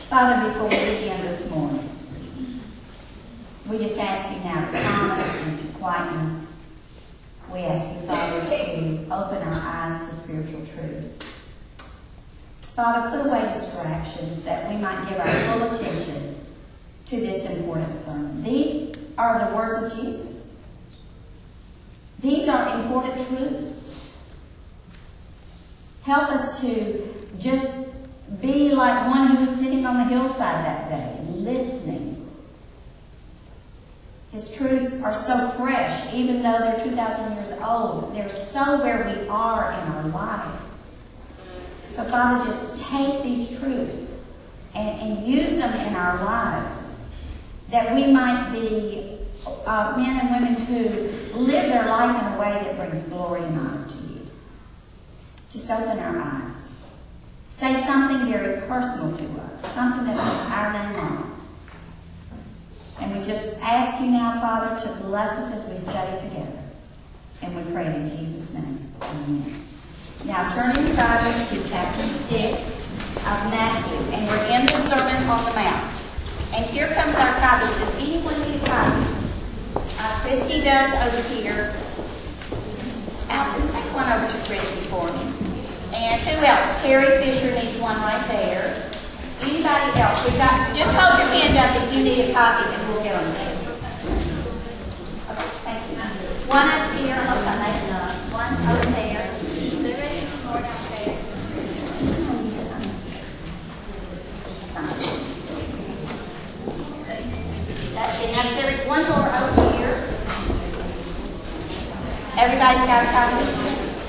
Father, before we begin this morning, we just ask you now to calm us and to quieten us. We ask you, Father, to open our eyes to spiritual truths. Father, put away distractions that we might give our full attention to this important sermon. These are the words of Jesus. These are important truths. Help us to just be like one who was sitting on the hillside that day, listening. His truths are so fresh, even though they're 2,000 years old. They're so where we are in our life. So, Father, just take these truths and use them in our lives, that we might be men and women who live their life in a way that brings glory and honor to you. Just open our eyes. Say something very personal to us, something that has our name on it. And we just ask you now, Father, to bless us as we study together. And we pray in Jesus' name. Amen. Now, turn in your Bibles to chapter 6 of Matthew. And we're in the Sermon on the Mount. And here comes our copies. Does anyone need a copy? Christy does over here. Allison, take one over to Christy for me. And who else? Terry Fisher needs one right there. Anybody else? We've got. Just hold your hand up if you need a copy, and we'll get them to you. Okay, thank you. One up here. Okay, one over there. That's it. Now, there's one more over here. Everybody's got a copy?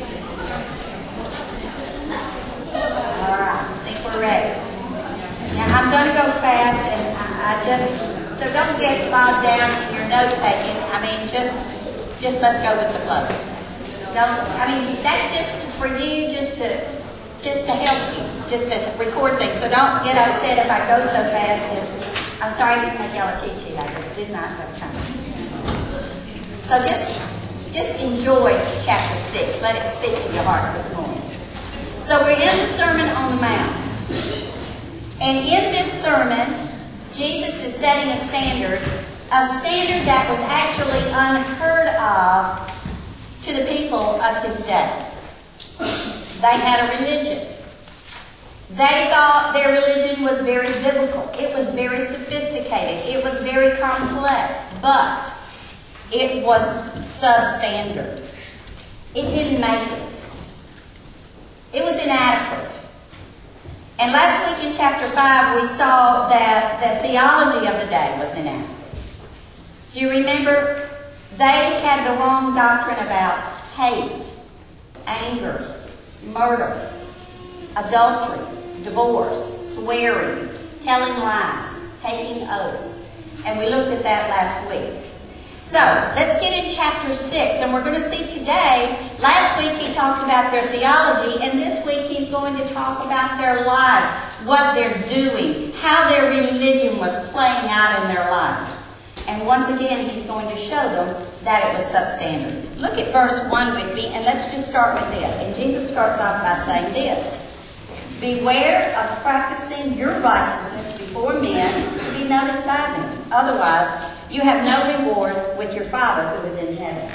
All right, I think we're ready. Now, I'm going to go fast, and so don't get bogged down in your note-taking. I mean, just let's go with the flow. That's just for you, just to help you, just to record things. So don't get upset if I go so fast. I'm sorry I didn't make y'all a cheat sheet. I just did not have time. So just enjoy chapter 6. Let it speak to your hearts this morning. So we're in the Sermon on the Mount. And in this sermon, Jesus is setting a standard that was actually unheard of to the people of his day. They had a religion. They thought their religion was very biblical. It was very sophisticated. It was very complex. But it was substandard. It didn't make it. It was inadequate. And last week in chapter 5, we saw that the theology of the day was inadequate. Do you remember? They had the wrong doctrine about hate, anger, murder, adultery, divorce, swearing, telling lies, taking oaths. And we looked at that last week. So, let's get in chapter 6, and we're going to see today, last week he talked about their theology, and this week he's going to talk about their lives, what they're doing, how their religion was playing out in their lives. And once again, he's going to show them that it was substandard. Look at verse 1 with me, and let's just start with it. And Jesus starts off by saying this: "Beware of practicing your righteousness before men to be noticed by them. Otherwise, you have no reward with your Father who is in heaven."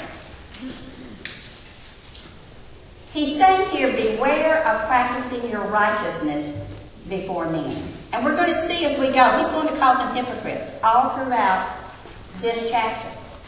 He's saying here, beware of practicing your righteousness before men. And we're going to see as we go, he's going to call them hypocrites all throughout this chapter.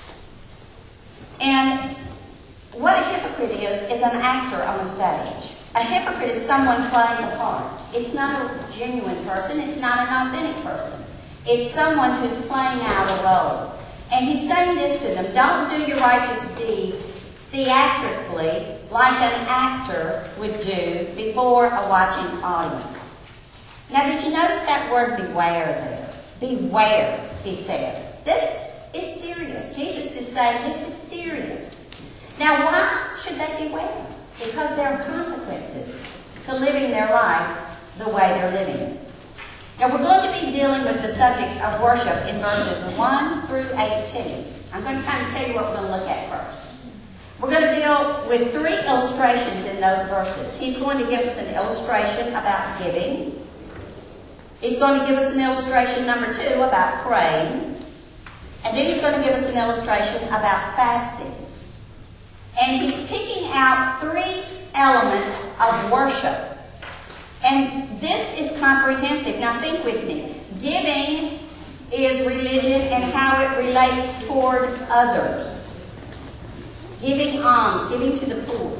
And what a hypocrite is an actor on a stage. A hypocrite is someone playing a part. It's not a genuine person. It's not an authentic person. It's someone who's playing out a role. And he's saying this to them: don't do your righteous deeds theatrically like an actor would do before a watching audience. Now, did you notice that word beware there? Beware, he says. This is serious. Jesus is saying this is serious. Now, why should they beware? Because there are consequences to living their life the way they're living. Now, we're going to be dealing with the subject of worship in verses 1 through 18. I'm going to kind of tell you what we're going to look at first. We're going to deal with 3 illustrations in those verses. He's going to give us an illustration about giving. He's going to give us an illustration, number 2, about praying. And then he's going to give us an illustration about fasting. And he's picking out 3 elements of worship. And this is comprehensive. Now think with me. Giving is religion and how it relates toward others. Giving alms, giving to the poor.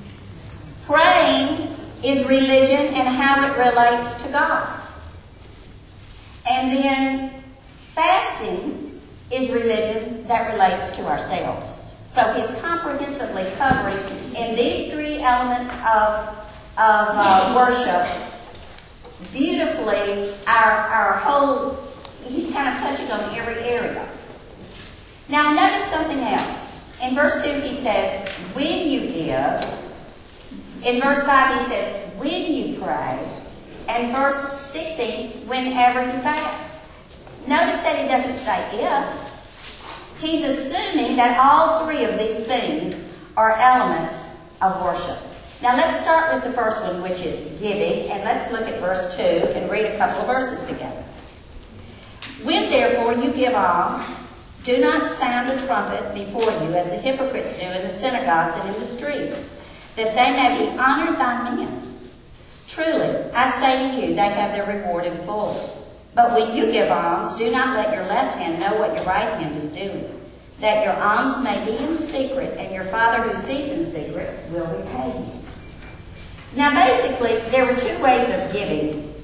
Praying is religion and how it relates to God. And then fasting is religion that relates to ourselves. So he's comprehensively covering in these 3 elements of worship beautifully our whole, he's kind of touching on every area. Now notice something else. In verse 2 he says, when you give. In verse 5 he says, when you pray. And verse 16, whenever you fast. Notice that he doesn't say if. He's assuming that all 3 of these things are elements of worship. Now let's start with the first one, which is giving, and let's look at verse 2 and read a couple of verses together. When therefore you give alms, do not sound a trumpet before you, as the hypocrites do in the synagogues and in the streets, that they may be honored by men. Truly, I say to you, they have their reward in full. But when you give alms, do not let your left hand know what your right hand is doing, that your alms may be in secret, and your Father who sees in secret will repay you. Now basically, there were 2 ways of giving.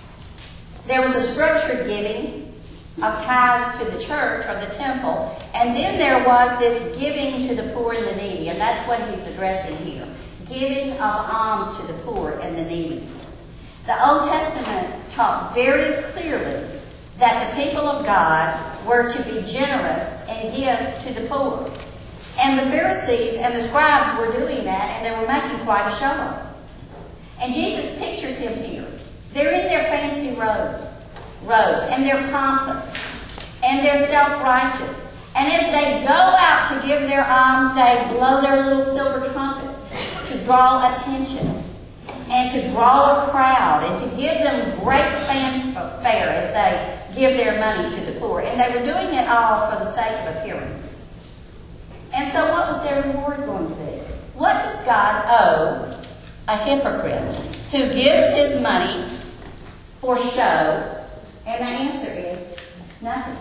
There was a structured giving of tithes to the church or the temple, and then there was this giving to the poor and the needy, and that's what he's addressing here. Giving of alms to the poor and the needy. The Old Testament taught very clearly that the people of God were to be generous and give to the poor. And the Pharisees and the scribes were doing that, and they were making quite a show of it. And Jesus pictures him here. They're in their fancy robes, and they're pompous, and they're self-righteous. And as they go out to give their alms, they blow their little silver trumpets to draw attention and to draw a crowd and to give them great fanfare as they give their money to the poor. And they were doing it all for the sake of appearance. And so what was their reward going to be? What does God owe a hypocrite who gives his money for show? And the answer is nothing.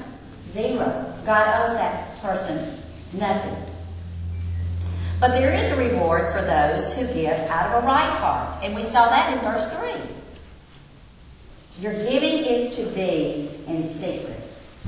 0. God owes that person nothing. But there is a reward for those who give out of a right heart. And we saw that in verse 3. Your giving is to be in secret.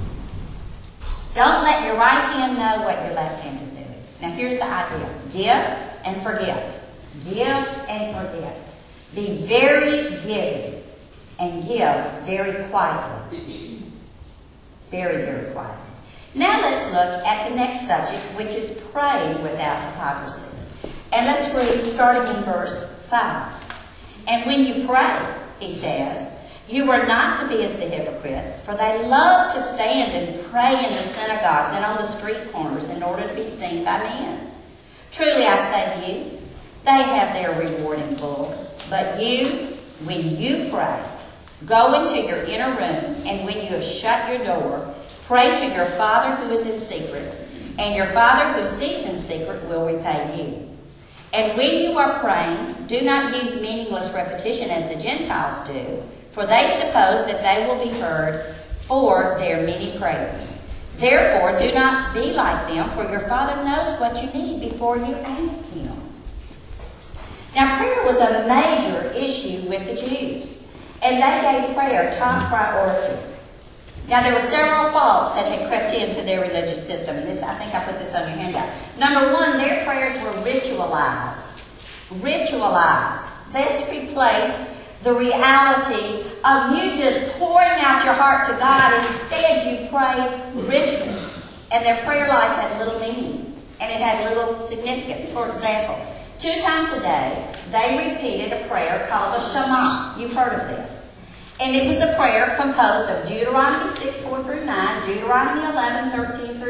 Don't let your right hand know what your left hand is doing. Now here's the idea. Give and forget. Give and forget. Be very giving and give very quietly. Very, very quietly. Now let's look at the next subject, which is praying without hypocrisy. And let's read starting in verse 5. And when you pray, he says, you are not to be as the hypocrites, for they love to stand and pray in the synagogues and on the street corners in order to be seen by men. Truly I say to you, they have their reward in full. But you, when you pray, go into your inner room, and when you have shut your door, pray to your Father who is in secret, and your Father who sees in secret will repay you. And when you are praying, do not use meaningless repetition as the Gentiles do, for they suppose that they will be heard for their many prayers. Therefore, do not be like them, for your Father knows what you need before you ask Him. Now, prayer was a major issue with the Jews, and they gave prayer top priority. Now, there were several faults that had crept into their religious system. And I think I put this on your handout. Number 1, their prayers were ritualized. Ritualized. This replaced the reality of you just pouring out your heart to God. Instead, you pray rituals. And their prayer life had little meaning. And it had little significance. For example, 2 times a day, they repeated a prayer called the Shema. You've heard of this. And it was a prayer composed of Deuteronomy 6, 4 through 9, Deuteronomy 11, 13 through 21,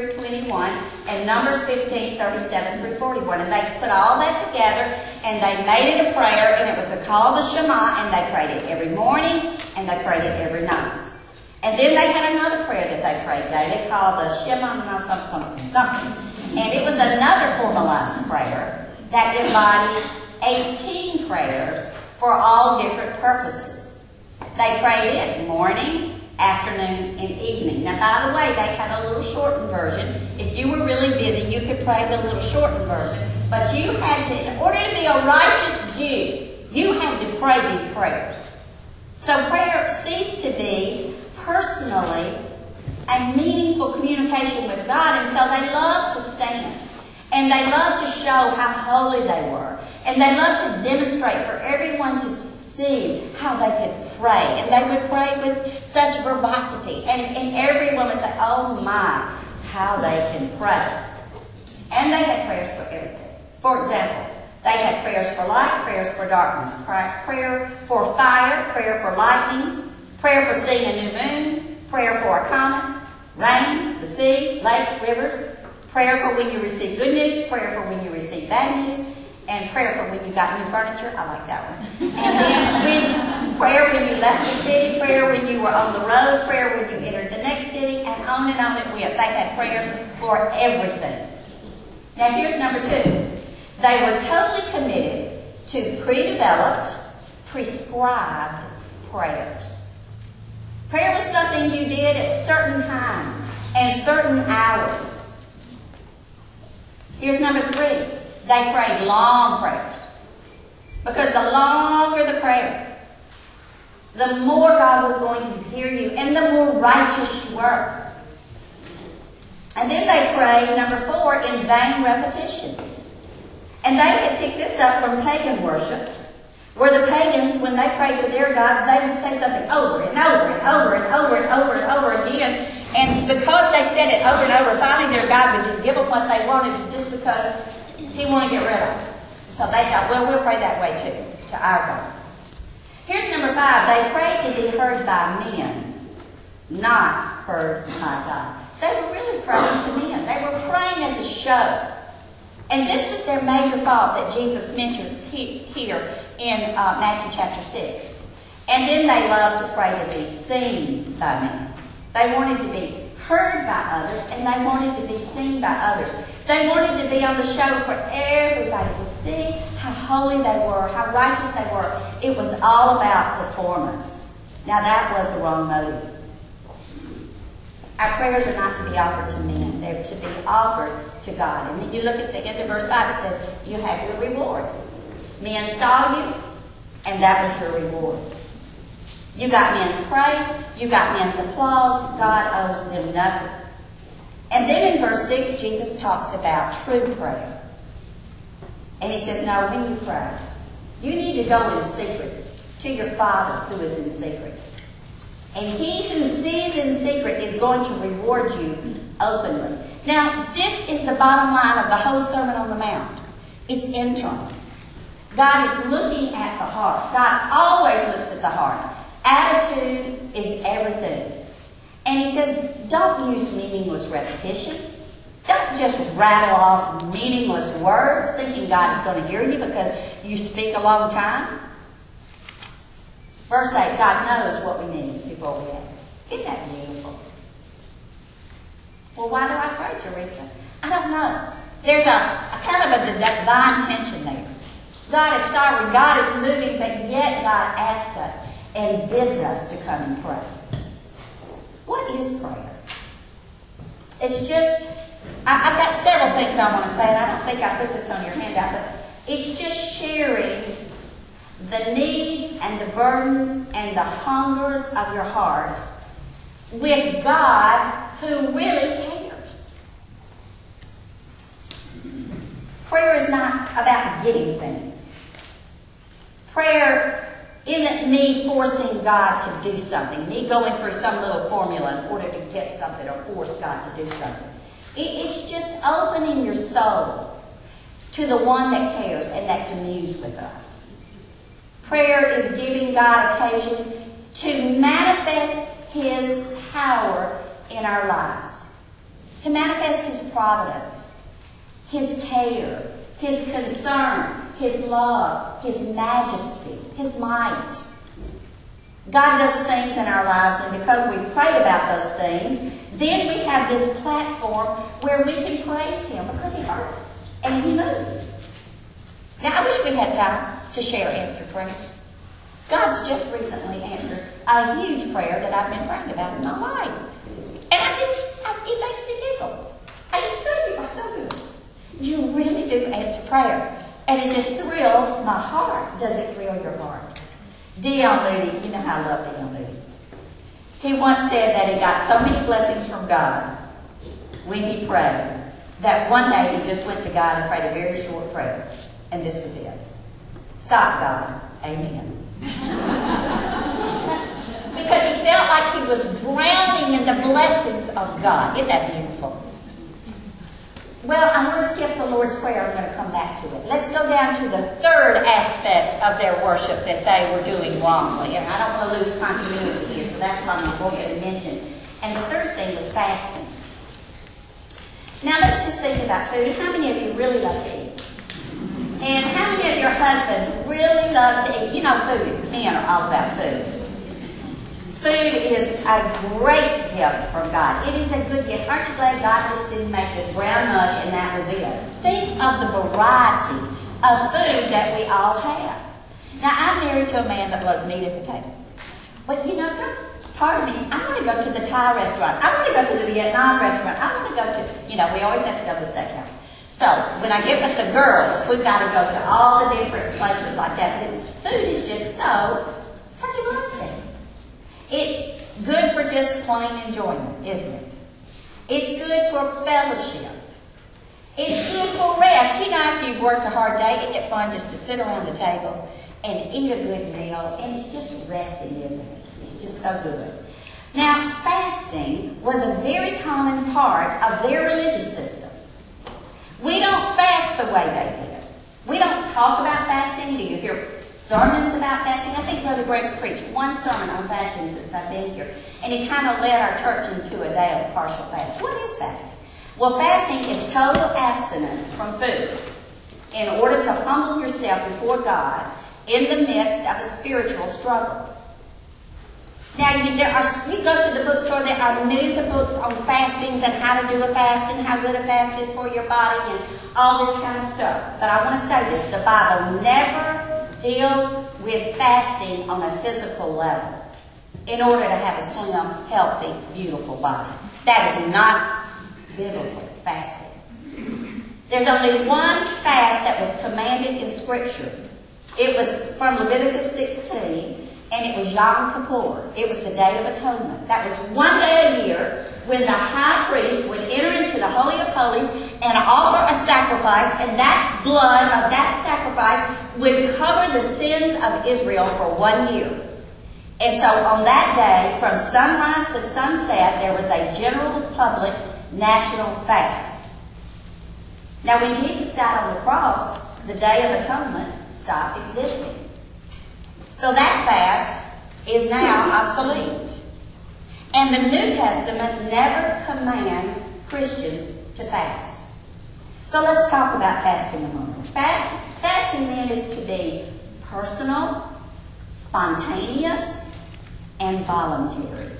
21, and Numbers 15, 37 through 41. And they put all that together, and they made it a prayer, and it was called the Shema, and they prayed it every morning, and they prayed it every night. And then they had another prayer that they prayed daily called the Shema something. And it was another formalized prayer that embodied 18 prayers for all different purposes. They prayed it morning, afternoon, and evening. Now, by the way, they had a little shortened version. If you were really busy, you could pray the little shortened version. But you had to, in order to be a righteous Jew, you had to pray these prayers. So prayer ceased to be personally a meaningful communication with God, and so they loved to stand. And they loved to show how holy they were. And they loved to demonstrate for everyone to see how they could pray. And they would pray with such verbosity. And everyone would say, oh my, how they can pray. And they had prayers for everything. For example, they had prayers for light, prayers for darkness, prayer for fire, prayer for lightning, prayer for seeing a new moon, prayer for a comet, rain, the sea, lakes, rivers, prayer for when you receive good news, prayer for when you receive bad news, and prayer for when you got new furniture. I like that one. And then prayer when you left the city, prayer when you were on the road, prayer when you entered the next city, and on it went. They had prayers for everything. Now here's number 2. They were totally committed to pre-developed, prescribed prayers. Prayer was something you did at certain times and certain hours. Here's number 3. They prayed long prayers. Because the longer the prayer, the more God was going to hear you and the more righteous you were. And then they prayed, number 4, in vain repetitions. And they had picked this up from pagan worship, where the pagans, when they prayed to their gods, they would say something over and over and over and over and over and over again. And because they said it over and over, finally their God would just give them what they wanted just because He wanted to get rid of them. So they thought, well, we'll pray that way too, to our God. Here's number 5. They prayed to be heard by men, not heard by God. They were really praying to men. They were praying as a show. And this was their major fault that Jesus mentions here in Matthew chapter 6. And then they loved to pray to be seen by men. They wanted to be heard by others, and they wanted to be seen by others. They wanted to be on the show for everybody to see how holy they were, how righteous they were. It was all about performance. Now that was the wrong motive. Our prayers are not to be offered to men. They're to be offered to God. And then you look at the end of verse 5, it says, you have your reward. Men saw you, and that was your reward. You got men's praise. You got men's applause. God owes them nothing. And then in verse 6, Jesus talks about true prayer. And He says, no, when you pray, you need to go in secret to your Father who is in secret. And He who sees in secret is going to reward you openly. Now, this is the bottom line of the whole Sermon on the Mount. It's internal. God is looking at the heart. God always looks at the heart. Attitude is everything. And He says, don't use meaningless repetitions. Don't just rattle off meaningless words thinking God is going to hear you because you speak a long time. Verse 8, God knows what we need before we ask. Isn't that beautiful? Well, why do I pray, Teresa? I don't know. There's a kind of a divine tension there. God is sovereign, God is moving, but yet God asks us and bids us to come and pray. What is prayer? It's just, I've got several things I want to say, and I don't think I put this on your handout, but it's just sharing the needs and the burdens and the hungers of your heart with God who really cares. Prayer is not about getting things. Prayer isn't me forcing God to do something, me going through some little formula in order to get something or force God to do something. It's just opening your soul to the one that cares and that communes with us. Prayer is giving God occasion to manifest His power in our lives. to manifest His providence, His care, His concern, His love, His majesty, His might. God does things in our lives, and because we pray about those things, then we have this platform where we can praise Him because He heard us and He moved. Now, I wish we had time to share answered prayers. God's just recently answered a huge prayer that I've been praying about in my life. And it makes me giggle. I just think you are so good. You really do answer prayer. And it just thrills my heart. Does it thrill your heart? D.L. Moody, you know how I love D.L. Moody. He once said that he got so many blessings from God when he prayed that one day he just went to God and prayed a very short prayer. And this was it. Stop, God. Amen. Because he felt like he was drowning in the blessings of God. Isn't that beautiful? Well, I'm going to skip the Lord's Prayer. I'm going to come back to it. Let's go down to the third aspect of their worship that they were doing wrongly. And I don't want to lose continuity here, so that's why I'm going to go ahead and mention. And the third thing was fasting. Now, let's just think about food. How many of you really love to eat? And how many of your husbands really love to eat? You know, food. Men are all about food. Food is a great gift from God. It is a good gift. Aren't you glad God just didn't make this brown mush and that was it? Think of the variety of food that we all have. Now, I'm married to a man that loves meat and potatoes. But you know, part of me, I want to go to the Thai restaurant. I want to go to the Vietnam restaurant. I want to go to, we always have to go to the steakhouse. So, when I get with the girls, we've got to go to all the different places like that. This food is just such a blessing. It's good for just plain enjoyment, isn't it? It's good for fellowship. It's good for rest. You know, after you've worked a hard day, isn't it fun just to sit around the table and eat a good meal? And it's just resting, isn't it? It's just so good. Now, fasting was a very common part of their religious system. We don't fast the way they did. We don't talk about fasting. Do you hear sermons about fasting? I think Brother Greg's preached one sermon on fasting since I've been here. And he kind of led our church into a day of partial fast. What is fasting? Well, fasting is total abstinence from food in order to humble yourself before God in the midst of a spiritual struggle. Now, you go to the bookstore, there are millions of books on fastings and how to do a fast and how good a fast is for your body and all this kind of stuff. But I want to say this, the Bible never deals with fasting on a physical level in order to have a slim, healthy, beautiful body. That is not biblical fasting. There's only one fast that was commanded in Scripture. It was from Leviticus 16, and it was Yom Kippur. It was the Day of Atonement. That was one day a year when the high priest would enter into the Holy of Holies and offer a sacrifice, and that blood of that sacrifice would cover the sins of Israel for 1 year. And so on that day, from sunrise to sunset, there was a general public national fast. Now, when Jesus died on the cross, the Day of Atonement stopped existing. So that fast is now obsolete. And the New Testament never commands Christians to fast. So let's talk about fasting a moment. Fasting then is to be personal, spontaneous, and voluntary.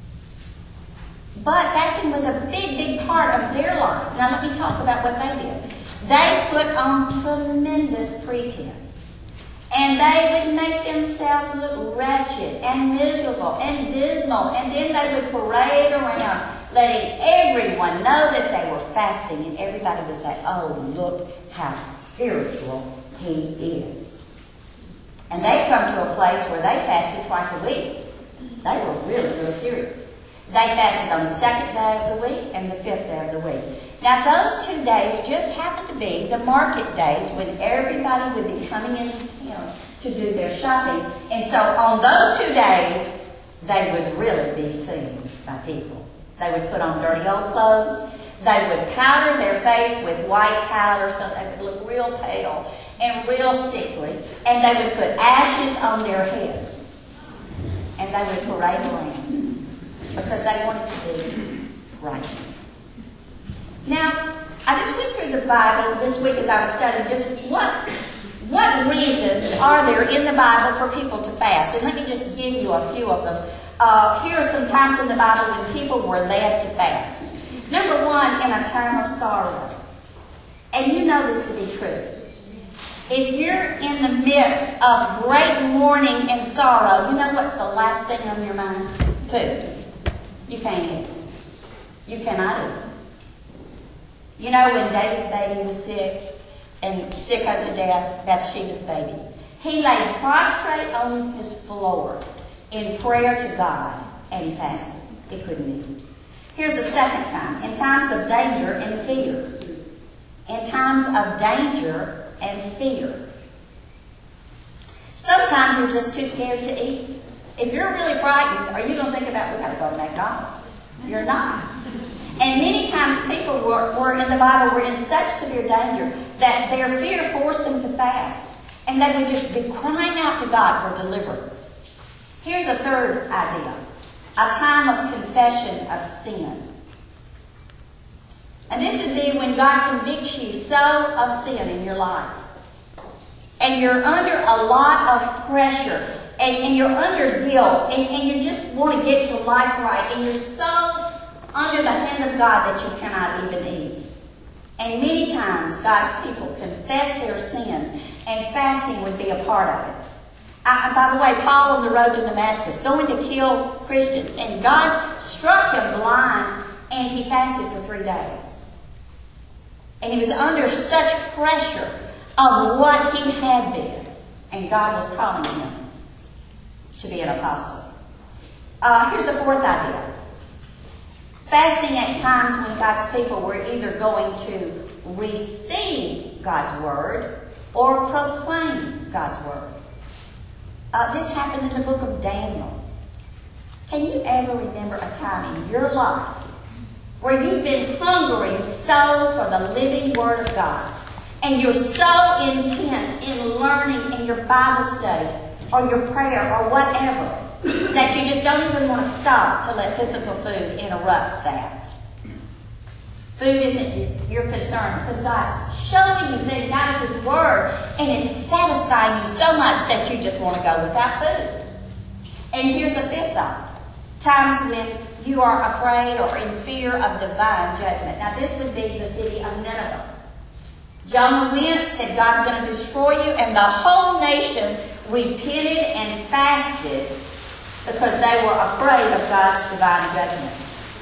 But fasting was a big, big part of their life. Now let me talk about what they did. They put on tremendous pretense. And they would make themselves look wretched and miserable and dismal. And then they would parade around, letting everyone know that they were fasting. And everybody would say, oh, look how spiritual he is. And they come to a place where they fasted twice a week. They were really, really serious. They fasted on the 2nd day of the week and the 5th day of the week. Now, those 2 days just happened to be the market days when everybody would be coming into town to do their shopping. And so on those 2 days, they would really be seen by people. They would put on dirty old clothes. They would powder their face with white powder so they would look real pale and real sickly. And they would put ashes on their heads. And they would parade around because they wanted to be righteous. Now, I just went through the Bible this week as I was studying just what reasons are there in the Bible for people to fast. And let me just give you a few of them. Here are some times in the Bible when people were led to fast. Number one, in a time of sorrow. And you know this to be true. If you're in the midst of great mourning and sorrow, you know what's the last thing on your mind? Food. You can't eat it. You cannot eat. You know when David's baby was sick, and sick unto death, Bathsheba's baby, he lay prostrate on his floor in prayer to God, and he fasted. He couldn't eat. Here's a second time. In times of danger and fear. In times of danger and fear. Sometimes you're just too scared to eat. If you're really frightened, are you going to think about, we got to go to McDonald's? You're not. And many times people were in the Bible were in such severe danger that their fear forced them to fast. And they would just be crying out to God for deliverance. Here's a third idea. A time of confession of sin. And this would be when God convicts you so of sin in your life. And you're under a lot of pressure. And you're under guilt. And you just want to get your life right. And you're so under the hand of God that you cannot even eat. And many times God's people confess their sins. And fasting would be a part of it. By the way, Paul on the road to Damascus, going to kill Christians. And God struck him blind. And he fasted for 3 days. And he was under such pressure of what he had been. And God was calling him to be an apostle. Here's a fourth idea. Fasting at times when God's people were either going to receive God's word or proclaim God's word. This happened in the book of Daniel. Can you ever remember a time in your life where you've been hungry so for the living Word of God, and you're so intense in learning in your Bible study or your prayer or whatever that you just don't even want to stop to let physical food interrupt that? Food isn't your concern because God's showing you things out of His Word, and it's satisfying you so much that you just want to go without food. And here's a fifth thought. Times when you are afraid or in fear of divine judgment. Now this would be the city of Nineveh. Jonah went, said God's going to destroy you, and the whole nation repented and fasted because they were afraid of God's divine judgment.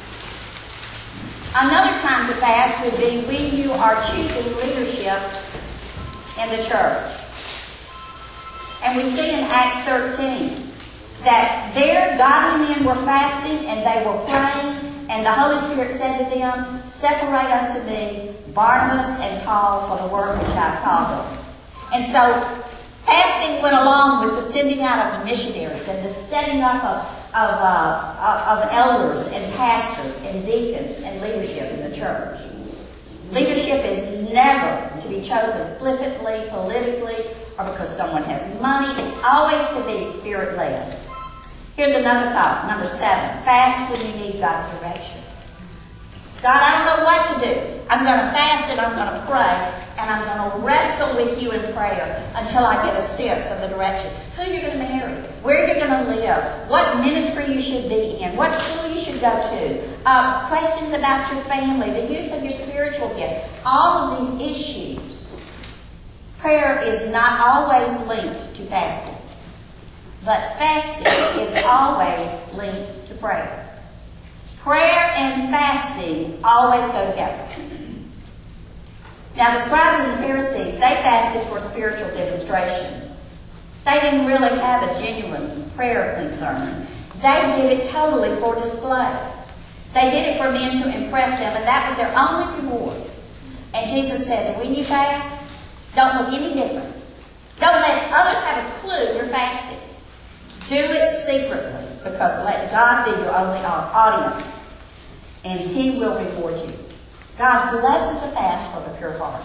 Another time to fast would be when you are choosing leadership in the church. And we see in Acts 13 that there godly men were fasting and they were praying, and the Holy Spirit said to them, "Separate unto me Barnabas and Paul for the work which I have called them." And so fasting went along with the sending out of missionaries and the setting up of elders and pastors and deacons and leadership in the church. Leadership is never to be chosen flippantly, politically, or because someone has money. It's always to be Spirit-led. Here's another thought, number 7. Fast when you need God's direction. God, I don't know what to do. I'm going to fast and I'm going to pray, and I'm going to wrestle with you in prayer until I get a sense of the direction. Who you're going to marry, where you're going to live, what ministry you should be in, what school you should go to, questions about your family, the use of your spiritual gift, all of these issues. Prayer is not always linked to fasting, but fasting is always linked to prayer. Prayer and fasting always go together. Now, the scribes and the Pharisees, they fasted for spiritual demonstration. They didn't really have a genuine prayer concern. They did it totally for display. They did it for men to impress them, and that was their only reward. And Jesus says, when you fast, don't look any different. Don't let others have a clue you're fasting. Do it secretly, because let God be your only audience, and He will reward you. God blesses a fast for the pure heart.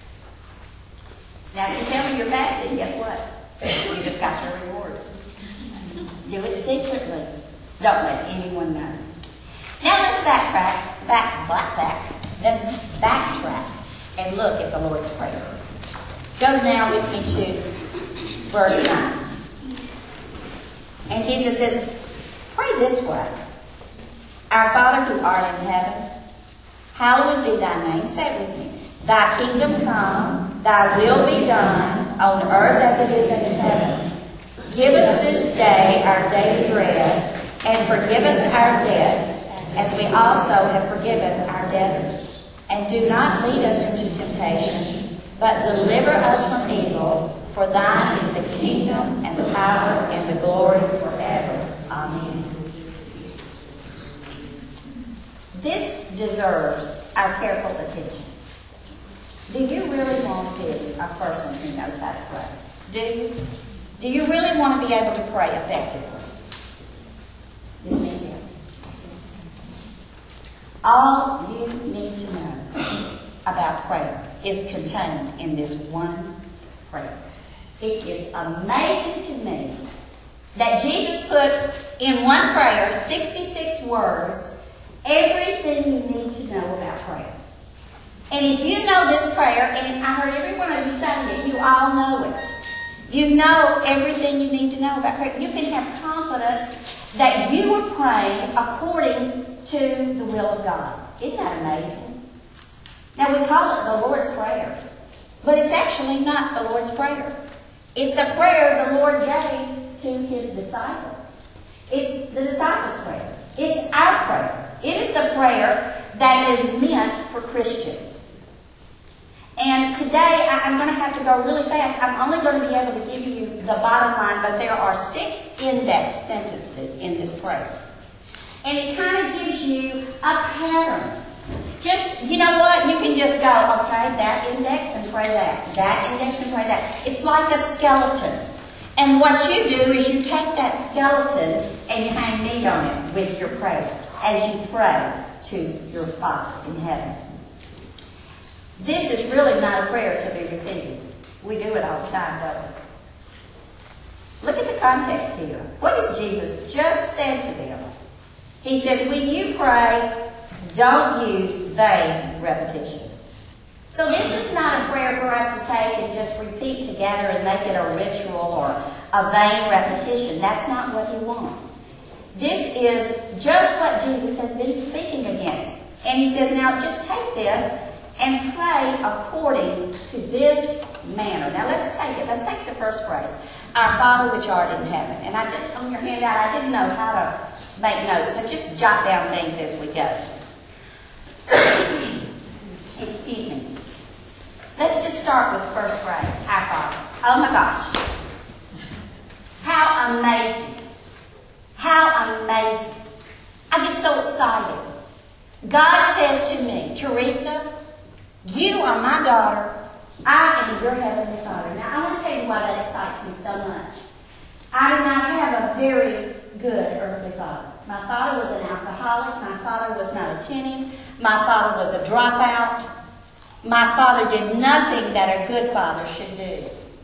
Now, if you tell me you're fasting, guess what? You just got your reward. Do it secretly. Don't let anyone know. Now let's backtrack Let's backtrack and look at the Lord's Prayer. Go now with me to verse 9. And Jesus says, pray this way. Our Father who art in heaven, hallowed be thy name. Say it with me. Thy kingdom come, thy will be done, on earth as it is in heaven. Give us this day our daily bread, and forgive us our debts, as we also have forgiven our debtors. And do not lead us into temptation, but deliver us from evil. For thine is the kingdom, and the power, and the glory forever. Amen. This deserves our careful attention. Do you really want to be a person who knows how to pray? Do you? Do you really want to be able to pray effectively? Yes, ma'am. All you need to know about prayer is contained in this one prayer. It is amazing to me that Jesus put in one prayer, 66 words, everything you need to know about prayer. And if you know this prayer, and I heard every one of you saying it, you all know it. You know everything you need to know about prayer. You can have confidence that you are praying according to the will of God. Isn't that amazing? Now we call it the Lord's Prayer, but it's actually not the Lord's Prayer. It's a prayer the Lord gave to His disciples. It's the disciples' prayer. It's our prayer. It is a prayer that is meant for Christians. And today, I'm going to have to go really fast. I'm only going to be able to give you the bottom line, but there are 6 index sentences in this prayer. And it kind of gives you a pattern. Just, you know what? You can just go, okay, that index and pray that. That index and pray that. It's like a skeleton. And what you do is you take that skeleton and you hang meat on it with your prayers as you pray to your Father in heaven. This is really not a prayer to be repeated. We do it all the time, don't we? Look at the context here. What has Jesus just said to them? He said, when you pray, don't use vain repetitions. So this is not a prayer for us to take and just repeat together and make it a ritual or a vain repetition. That's not what He wants. This is just what Jesus has been speaking against. And He says, now just take this and pray according to this manner. Now let's take it. Let's take the first phrase. Our Father which art in heaven. And I just, on your handout, I didn't know how to make notes, so just jot down things as we go. Excuse me. Let's just start with the first phrase. Our Father. Oh my gosh. How amazing. How amazing. I get so excited. God says to me, Teresa, you are my daughter. I am your Heavenly Father. Now, I want to tell you why that excites me so much. I did not have a very good earthly father. My father was an alcoholic. My father was not attentive. My father was a dropout. My father did nothing that a good father should do.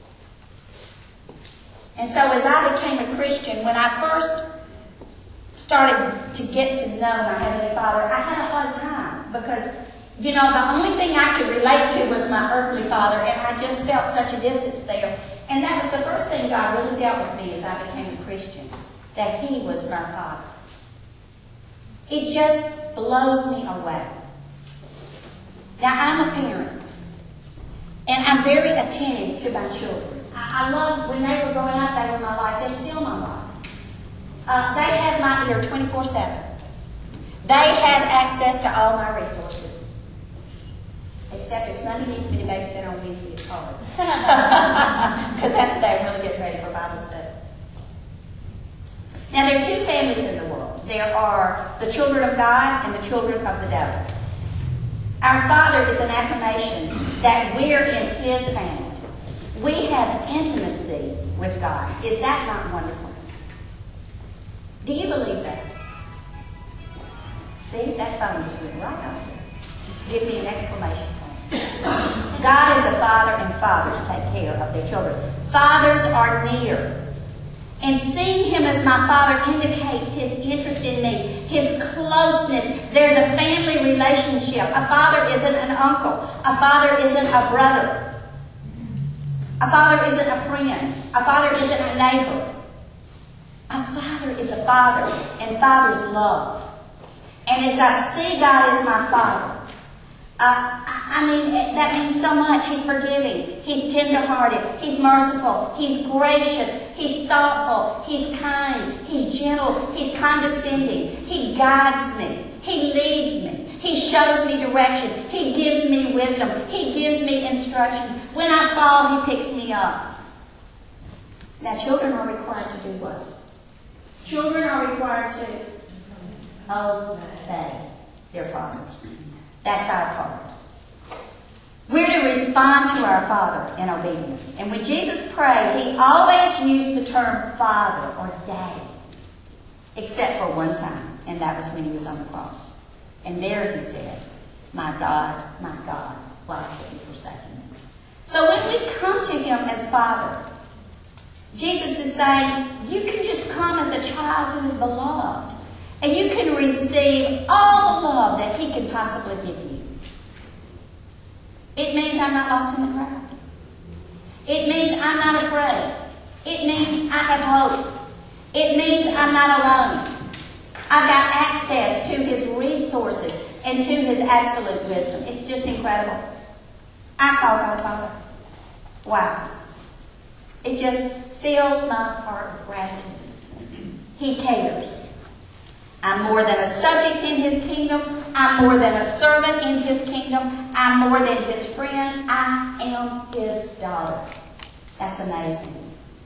And so as I became a Christian, when I first started to get to know my Heavenly Father, I had a hard time because, you know, the only thing I could relate to was my earthly father, and I just felt such a distance there. And that was the first thing God really dealt with me as I became a Christian, that He was my Father. It just blows me away. Now, I'm a parent, and I'm very attentive to my children. I love, when they were growing up, they were my life. They're still my life. They have my ear 24/7. They have access to all my resources. Except if somebody needs me to babysit on Wednesday, it's hard. Because that's the day I'm really getting ready for Bible study. Now, there are two families in the world. There are the children of God and the children of the devil. Our Father is an affirmation that we're in His family. We have intimacy with God. Is that not wonderful? Do you believe that? See, that phone just went right on here. Give me an exclamation point. God is a father, and fathers take care of their children. Fathers are near. And seeing Him as my Father indicates His interest in me, His closeness. There's a family relationship. A father isn't an uncle. A father isn't a brother. A father isn't a friend. A father isn't a neighbor. A father is a father, and fathers love. And as I see God as my father, that means so much. He's forgiving. He's tender-hearted. He's merciful. He's gracious. He's thoughtful. He's kind. He's gentle. He's condescending. He guides me. He leads me. He shows me direction. He gives me wisdom. He gives me instruction. When I fall, He picks me up. Now, children are required to do what? Children are required to obey their fathers. That's our part. We're to respond to our Father in obedience. And when Jesus prayed, He always used the term Father or Daddy. Except for one time, and that was when He was on the cross. And there He said, my God, why have you forsaken me? So when we come to Him as Father, Jesus is saying, you can just come as a child who is beloved. And you can receive all the love that He can possibly give you. It means I'm not lost in the crowd. It means I'm not afraid. It means I have hope. It means I'm not alone. I've got access to His resources and to His absolute wisdom. It's just incredible. I call God Father. Wow. It just fills my heart with gratitude. He cares. I'm more than a subject in His kingdom. I'm more than a servant in His kingdom. I'm more than His friend. I am His daughter. That's amazing.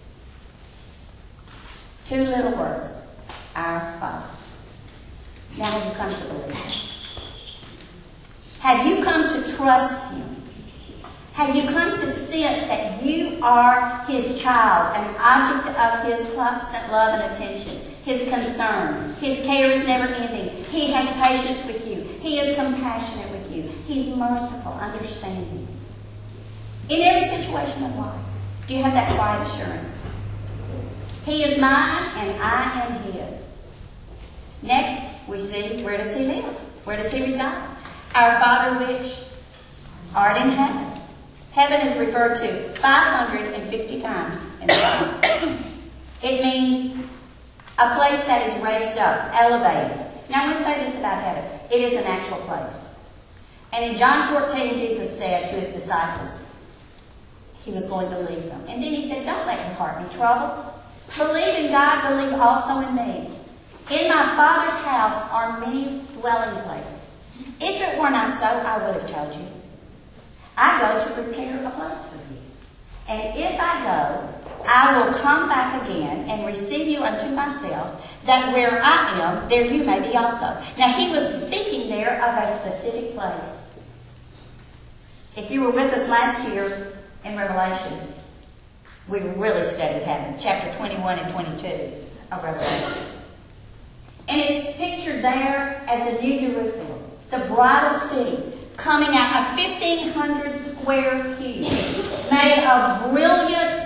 2 little words. Our Father. Now have you come to believe Him? Have you come to trust Him? Have you come to sense that you are His child, an object of His constant love and attention? His concern. His care is never ending. He has patience with you. He is compassionate with you. He's merciful, understanding. In every situation of life, do you have that quiet assurance? He is mine and I am His. Next, we see, where does He live? Where does He reside? Our Father which art in heaven. Heaven is referred to 550 times in the Bible. It means a place that is raised up, elevated. Now I'm going to say this about heaven. It is an actual place. And in John 14, Jesus said to His disciples, He was going to leave them. And then He said, don't let your heart be troubled. Believe in God, believe also in me. In my Father's house are many dwelling places. If it were not so, I would have told you. I go to prepare a place for you. And if I go, I will come back again and receive you unto myself, that where I am, there you may be also. Now, He was speaking there of a specific place. If you were with us last year in Revelation, we really studied heaven, chapter 21 and 22 of Revelation. And it's pictured there as the New Jerusalem, the bridal city, coming out of 1,500 square cubes, made of brilliant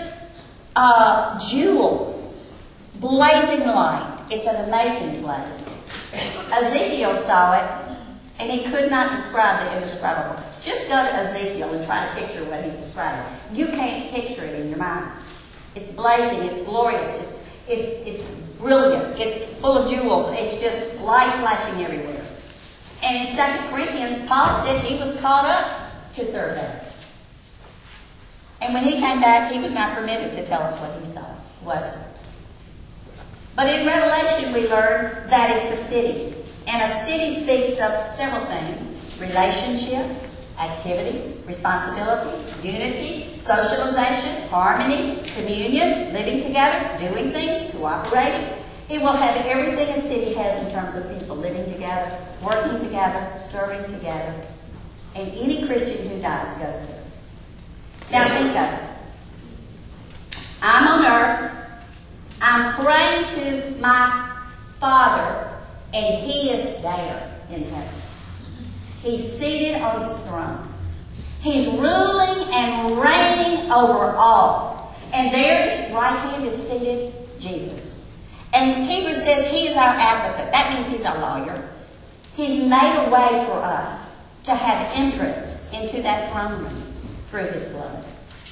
jewels, blazing light. It's an amazing place. Ezekiel saw it, and he could not describe the indescribable. Just go to Ezekiel and try to picture what he's describing. You can't picture it in your mind. It's blazing, it's glorious, it's brilliant, it's full of jewels, it's just light flashing everywhere. And in 2 Corinthians, Paul said he was caught up to third heaven. And when he came back, he was not permitted to tell us what he saw, was he? But in Revelation, we learn that it's a city. And a city speaks of several things: relationships, activity, responsibility, unity, socialization, harmony, communion, living together, doing things, cooperating. It will have everything a city has in terms of people living together, working together, serving together. And any Christian who dies goes there. Now think of it. I'm on earth. I'm praying to my Father, and He is there in heaven. He's seated on His throne. He's ruling and reigning over all. And there at His right hand is seated Jesus. And Hebrews says He is our advocate. That means He's our lawyer. He's made a way for us to have entrance into that throne room through His blood.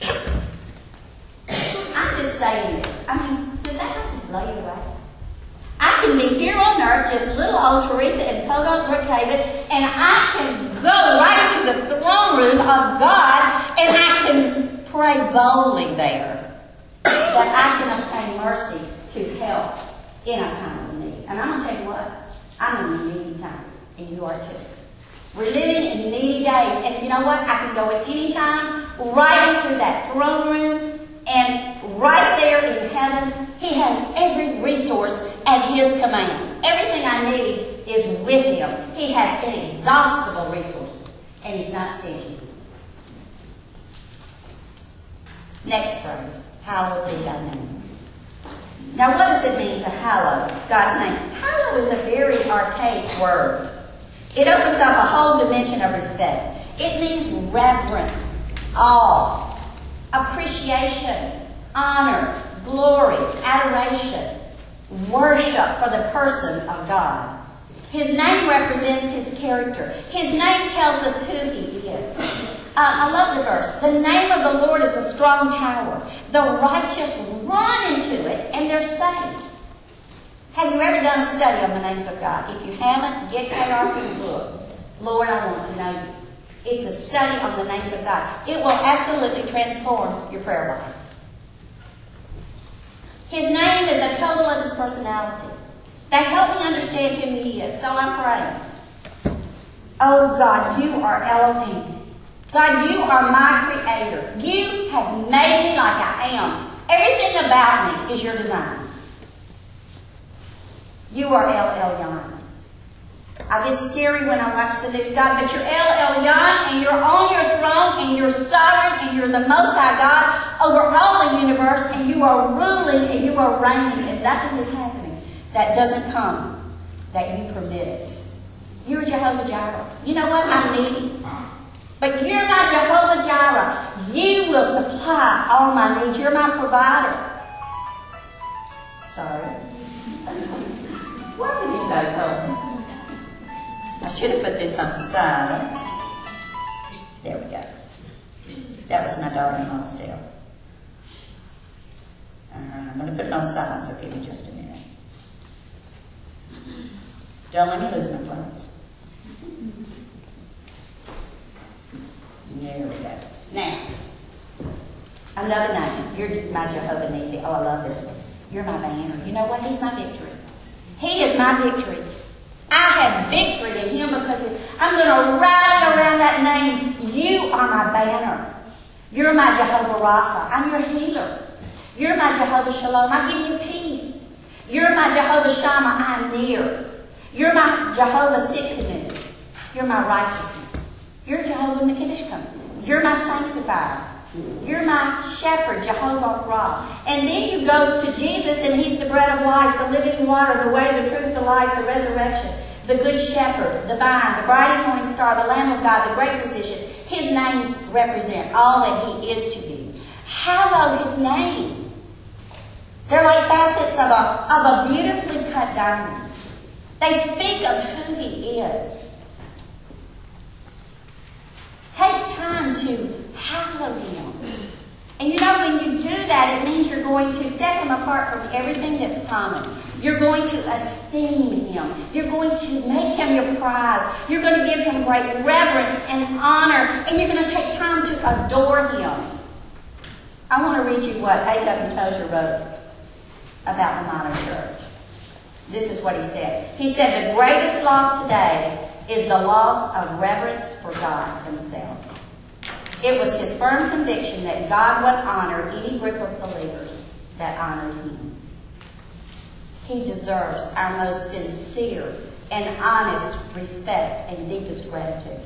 I'm just saying this. I mean, does that not just blow you away? I can be here on earth, just little old Teresa in Podunk, Brookhaven, and I can go right into the throne room of God, and I can pray boldly there that I can obtain mercy to help in a time of need. And I'm going to tell you what, I'm in a needy time, and you are too. We're living in needy days, and you know what? I can go at any time right into that throne room, and right there in heaven, He has every resource at His command. Everything I need is with Him. He has inexhaustible resources, and He's not stingy. Next phrase, hallowed be thy name. Now, what does it mean to hallow God's name? Hallow is a very archaic word. It opens up a whole dimension of respect. It means reverence, awe, appreciation, honor, glory, adoration, worship for the person of God. His name represents His character. His name tells us who He is. I love the verse. The name of the Lord is a strong tower. The righteous run into it and they're saved. Have you ever done a study on the names of God? If you haven't, get K.R.P's book. Lord, I want to know you. It's a study on the names of God. It will absolutely transform your prayer life. His name is a total of His personality. They help me understand who He is, so I pray. Oh God, you are Elohim. God, you are my creator. You have made me like I am. Everything about me is your design. You are El Elyon. I get scary when I watch the news, God, but you're El Elyon, and you're on your throne, and you're sovereign, and you're the Most High God over all the universe, and you are ruling, and you are reigning, and nothing is happening that doesn't come, that you permit it. You're Jehovah Jireh. You know what? I'm needy. But you're my Jehovah Jireh. You will supply all my needs. You're my provider. Sorry. Why would you go home? I should have put this on silent. There we go. That was my daughter-in-law still. I'm going to put it on silent, so give me just a minute. Don't let me lose my place. There we go. Now, another name. You're my Jehovah Nissi. Oh, I love this one. You're my banner. You know what? He's my victory. He is my victory. I have victory in Him because I'm going to rally around that name. You are my banner. You're my Jehovah Rapha. I'm your healer. You're my Jehovah Shalom. I give you peace. You're my Jehovah Shammah. I'm near. You're my Jehovah Sitkanu. You're my righteousness. You're Jehovah Mekidishkim. You're my sanctifier. You're my shepherd, Jehovah Ra. And then you go to Jesus, and He's the bread of life, the living water, the way, the truth, the life, the resurrection, the good shepherd, the vine, the bright and morning star, the Lamb of God, the great physician. His names represent all that He is to be. Hallow His name. They're like facets of a beautifully cut diamond. They speak of who He is. Take time to hallow Him. And you know, when you do that, it means you're going to set Him apart from everything that's common. You're going to esteem Him. You're going to make Him your prize. You're going to give Him great reverence and honor. And you're going to take time to adore Him. I want to read you what A.W. Tozer wrote about the modern church. This is what he said. He said, the greatest loss today is the loss of reverence for God Himself. It was his firm conviction that God would honor any group of believers that honored Him. He deserves our most sincere and honest respect and deepest gratitude.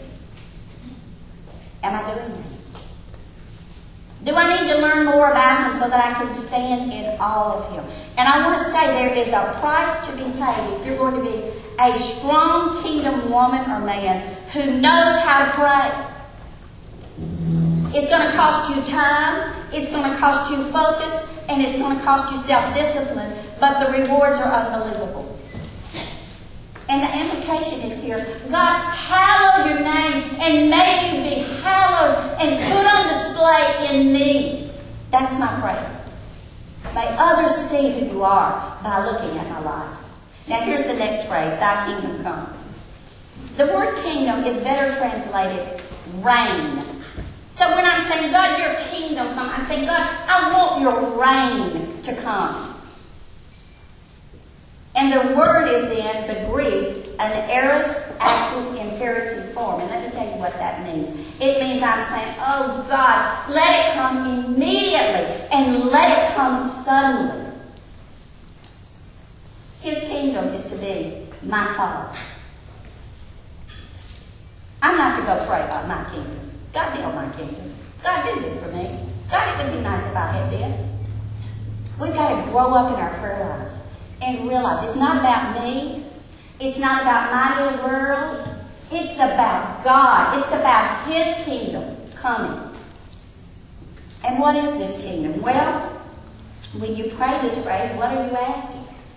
Am I doing that? Do I need to learn more about Him so that I can stand in awe of Him? And I want to say there is a price to be paid if you're going to be a strong kingdom woman or man who knows how to pray. It's going to cost you time, it's going to cost you focus, and it's going to cost you self-discipline, but the rewards are unbelievable. And the implication is here, God, hallow your name and may you be hallowed and put on display in me. That's my prayer. May others see who you are by looking at my life. Now here's the next phrase, thy kingdom come. The word kingdom is better translated reign. So when I'm saying, God, your kingdom come, I'm saying, God, I want your reign to come. And the word is in the Greek, an aorist active imperative form. And let me tell you what that means. It means I'm saying, oh God, let it come immediately and let it come suddenly. His kingdom is to be my cause. I'm not to go pray about my kingdom. God build my kingdom. God do this for me. God, it would be nice if I had this. We've got to grow up in our prayer lives and realize it's not about me. It's not about my little world. It's about God. It's about His kingdom coming. And what is this kingdom? Well, when you pray this phrase, what are you asking?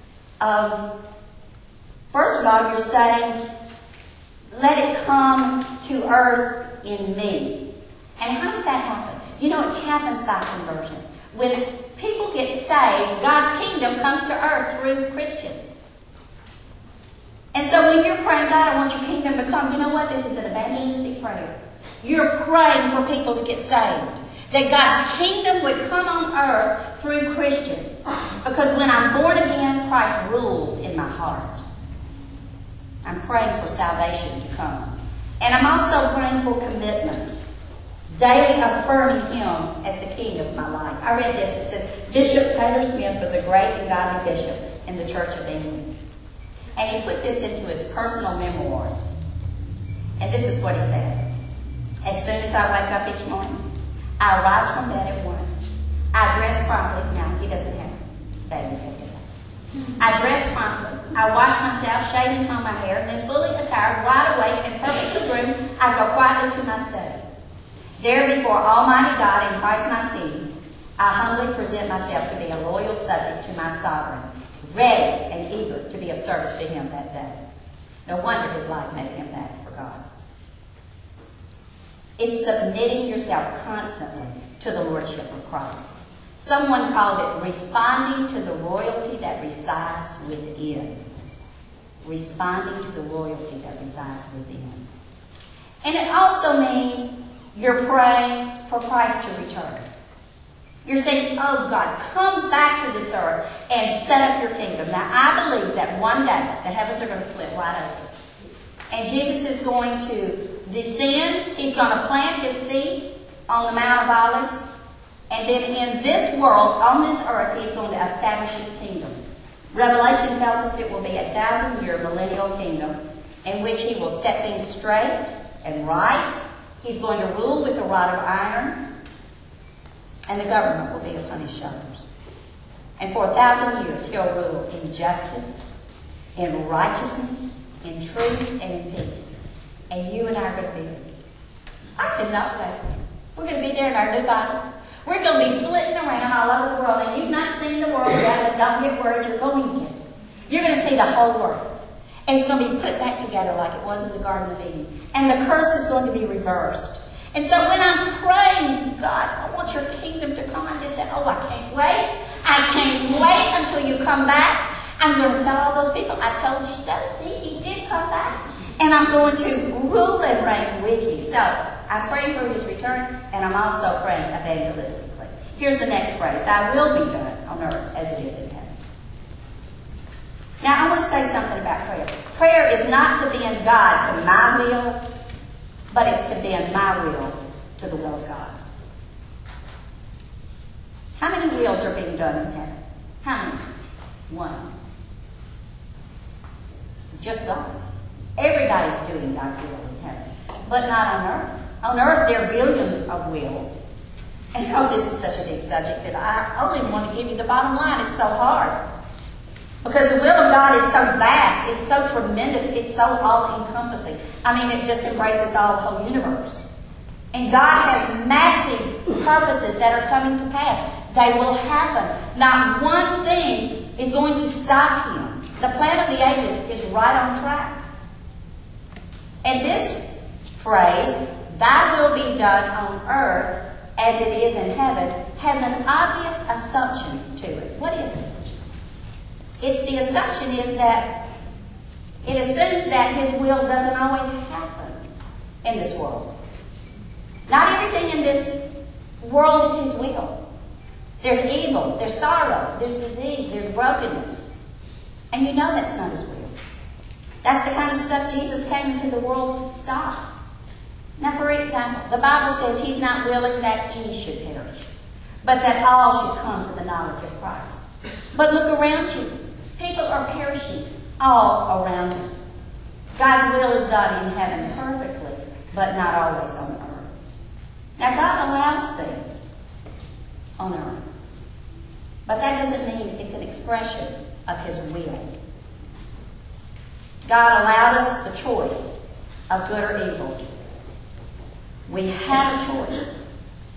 First of all, you're saying, let it come to earth in me. And how does that happen? You know, it happens by conversion. When people get saved, God's kingdom comes to earth through Christians. And so when you're praying, God, I want your kingdom to come, you know what? This is an evangelistic prayer. You're praying for people to get saved. That God's kingdom would come on earth through Christians. Because when I'm born again, Christ rules in my heart. I'm praying for salvation to come. And I'm also praying for commitment. Daily affirming Him as the King of my life. I read this. It says, Bishop Taylor Smith was a great and godly bishop in the Church of England. And he put this into his personal memoirs. And this is what he said. As soon as I wake up each morning, I rise from bed at 1. I dress promptly. Now, he doesn't have babies at his age. I dress promptly. I wash myself, shave and comb my hair, then fully attired, wide awake, and perfectly groomed, I go quietly to my study. There before Almighty God and Christ my King, I humbly present myself to be a loyal subject to my sovereign, ready and eager to be of service to Him that day. No wonder his life made an impact for God. It's submitting yourself constantly to the Lordship of Christ. Someone called it responding to the royalty that resides within. Responding to the royalty that resides within. And it also means you're praying for Christ to return. You're saying, oh God, come back to this earth and set up your kingdom. Now, I believe that one day the heavens are going to split wide open. And Jesus is going to descend. He's going to plant His feet on the Mount of Olives. And then in this world, on this earth, He's going to establish His kingdom. Revelation tells us it will be a 1,000-year millennial kingdom in which He will set things straight and right. He's going to rule with a rod of iron, and the government will be upon His shoulders. And for 1,000 years, He'll rule in justice, in righteousness, in truth, and in peace. And you and I are going to be there. I cannot wait. We're going to be there in our new bodies. We're going to be flitting around all over the world, and you've not seen the world yet, but don't get worried, you're going to. You're going to see the whole world. And it's going to be put back together like it was in the Garden of Eden. And the curse is going to be reversed. And so when I'm praying, God, I want your kingdom to come, I'm just saying, oh, I can't wait. I can't wait until you come back. I'm going to tell all those people, I told you so. See, He did come back. And I'm going to rule and reign with you. So I'm praying for His return, and I'm also praying evangelistically. Here's the next phrase. Thy will be done on earth as it is in heaven. Now, I want to say something about prayer. Prayer is not to bend God to my will, but it's to bend my will to the will of God. How many wills are being done in heaven? How many? One. Just God's. Everybody's doing God's will in heaven, but not on earth. On earth, there are billions of wills. And oh, this is such a big subject that I only want to give you the bottom line. It's so hard. Because the will of God is so vast, it's so tremendous, it's so all-encompassing. I mean, it just embraces all the whole universe. And God has massive purposes that are coming to pass. They will happen. Not one thing is going to stop Him The plan of the ages is right on track. And this phrase, thy will be done on earth as it is in heaven, has an obvious assumption to it. What is it? The assumption is that it assumes that His will doesn't always happen in this world. Not everything in this world is His will. There's evil, there's sorrow, there's disease, there's brokenness. And you know that's not His will. That's the kind of stuff Jesus came into the world to stop. Now, for example, the Bible says He's not willing that any should perish, but that all should come to the knowledge of Christ. But look around you. People are perishing all around us. God's will is done in heaven perfectly, but not always on earth. Now, God allows things on earth, but that doesn't mean it's an expression of His will. God allowed us the choice of good or evil. We have a choice.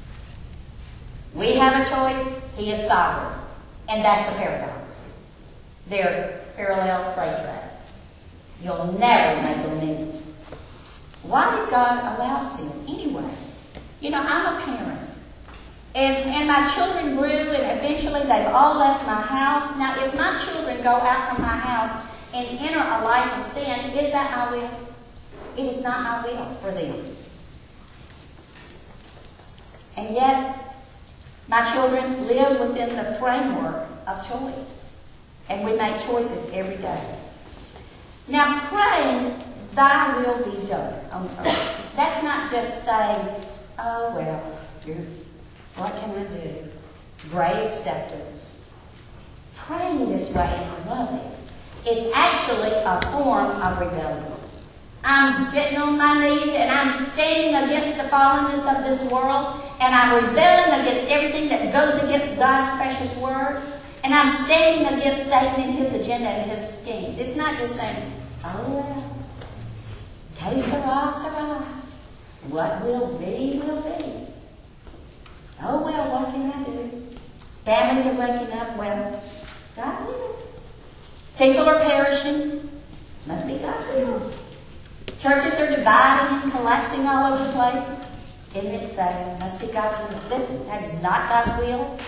We have a choice. He is sovereign. And that's a paradox. They're parallel trade tracks. You'll never make them meet. Why did God allow sin anyway? You know, I'm a parent. And my children grew, and eventually they've all left my house. Now, if my children go out from my house and enter a life of sin, is that my will? It is not my will for them. And yet, my children live within the framework of choice. And we make choices every day. Now, praying, thy will be done on earth. That's not just saying, oh, well, what can I do? Great acceptance. Praying this way, and I love this, it's actually a form of rebellion. I'm getting on my knees and I'm standing against the fallenness of this world, and I'm rebelling against everything that goes against God's precious word, and I'm standing against Satan and his agenda and his schemes. It's not just saying, oh well, que sera, sera. What will be, will be. Oh well, what can I do? Families are waking up, well, God will. People are perishing, must be God's will. Churches are dividing and collapsing all over the place. Isn't it so? Must be God's will. Listen, that is not God's will.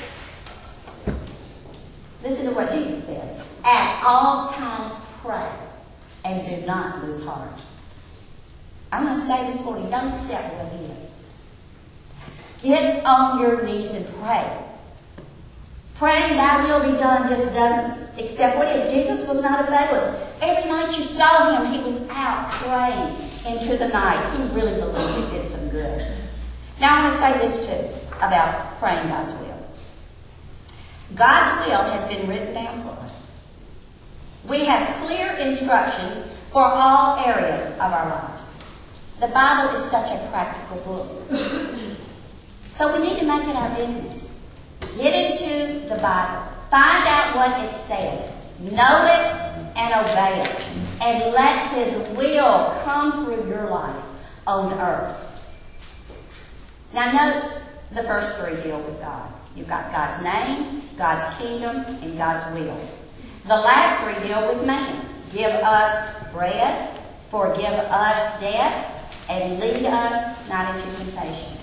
Listen to what Jesus said. At all times pray and do not lose heart. I'm going to say this morning, don't accept what He is. Get on your knees and pray. Praying thy will be done just doesn't accept what is. Jesus was not a fatalist. Every night you saw Him, He was out praying into the night. He really believed it did some good. Now I want to say this too about praying God's will. God's will has been written down for us. We have clear instructions for all areas of our lives. The Bible is such a practical book. So we need to make it our business. Get into the Bible. Find out what it says. Know it and obey it. And let His will come through your life on earth. Now note the first three deal with God. You've got God's name, God's kingdom, and God's will. The last three deal with man. Give us bread, forgive us debts, and lead us not into temptation.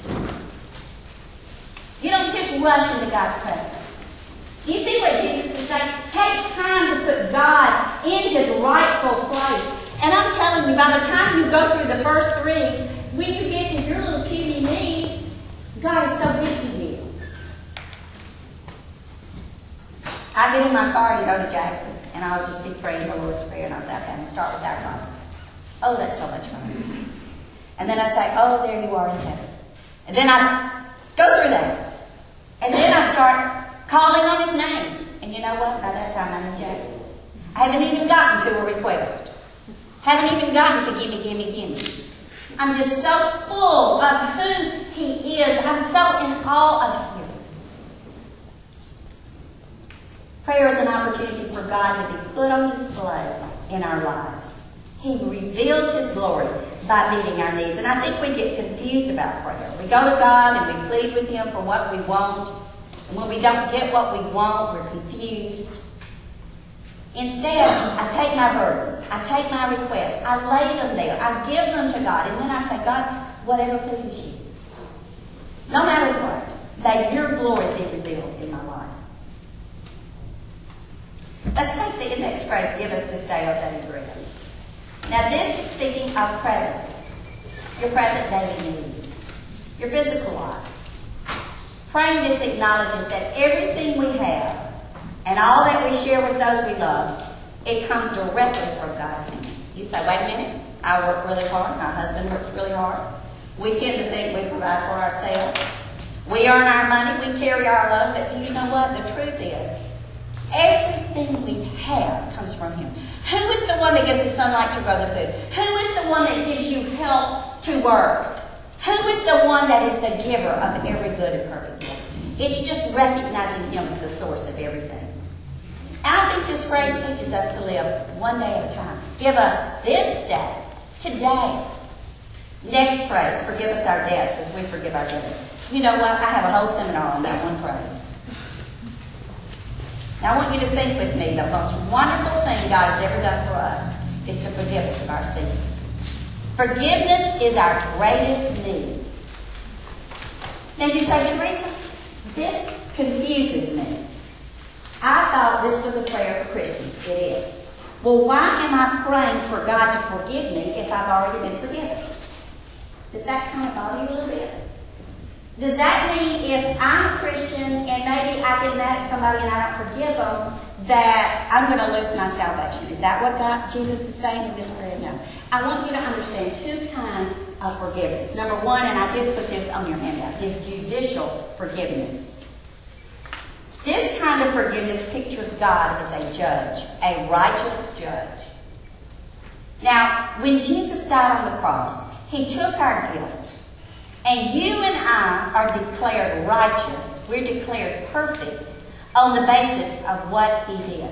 You don't just rush into God's presence. You see what Jesus is saying? Take time to put God in His rightful place. And I'm telling you, by the time you go through the first three, when you get to your little puny needs, God is so good to you. I get in my car and go to Jackson, and I'll just be praying the Lord's Prayer, and I'll say, okay, I'm going to start with our God. Oh, that's so much fun. And then I say, oh, there you are in heaven. And then I go through that. And then I start calling on His name. And you know what? By that time, I'm in Jackson. I haven't even gotten to a request. Haven't even gotten to gimme, gimme, gimme. I'm just so full of who He is. I'm so in awe of Him. Prayer is an opportunity for God to be put on display in our lives. He reveals His glory by meeting our needs. And I think we get confused about prayer. We go to God and we plead with Him for what we want. And when we don't get what we want, we're confused. Instead, I take my burdens, I take my requests, I lay them there, I give them to God, and then I say, God, whatever pleases you. No matter what, may your glory be revealed in my life. Let's take the index phrase, give us this day our daily bread. Now this is speaking of present, your present daily needs, your physical life. Praying this acknowledges that everything we have and all that we share with those we love, it comes directly from God's hand. You say, wait a minute, I work really hard, my husband works really hard. We tend to think we provide for ourselves. We earn our money, we carry our load, but you know what? The truth is, everything we have comes from Him. Who is the one that gives the sunlight to grow the food? Who is the one that gives you help to work? Who is the one that is the giver of every good and perfect gift? It's just recognizing Him as the source of everything. I think this phrase teaches us to live one day at a time. Give us this day, today. Next phrase, forgive us our debts as we forgive our debtors. You know what? I have a whole seminar on that one phrase. Now I want you to think with me, the most wonderful thing God has ever done for us is to forgive us of our sins. Forgiveness is our greatest need. Now you say, Teresa, this confuses me. I thought this was a prayer for Christians. It is. Well, why am I praying for God to forgive me if I've already been forgiven? Does that kind of bother you a little bit? Does that mean if I'm a Christian and maybe I get mad at somebody and I don't forgive them, that I'm going to lose my salvation? Is that what Jesus is saying in this prayer? No. I want you to understand two kinds of forgiveness. Number one, and I did put this on your handout, is judicial forgiveness. This kind of forgiveness pictures God as a judge, a righteous judge. Now, when Jesus died on the cross, He took our guilt. And you and I are declared righteous. We're declared perfect on the basis of what He did.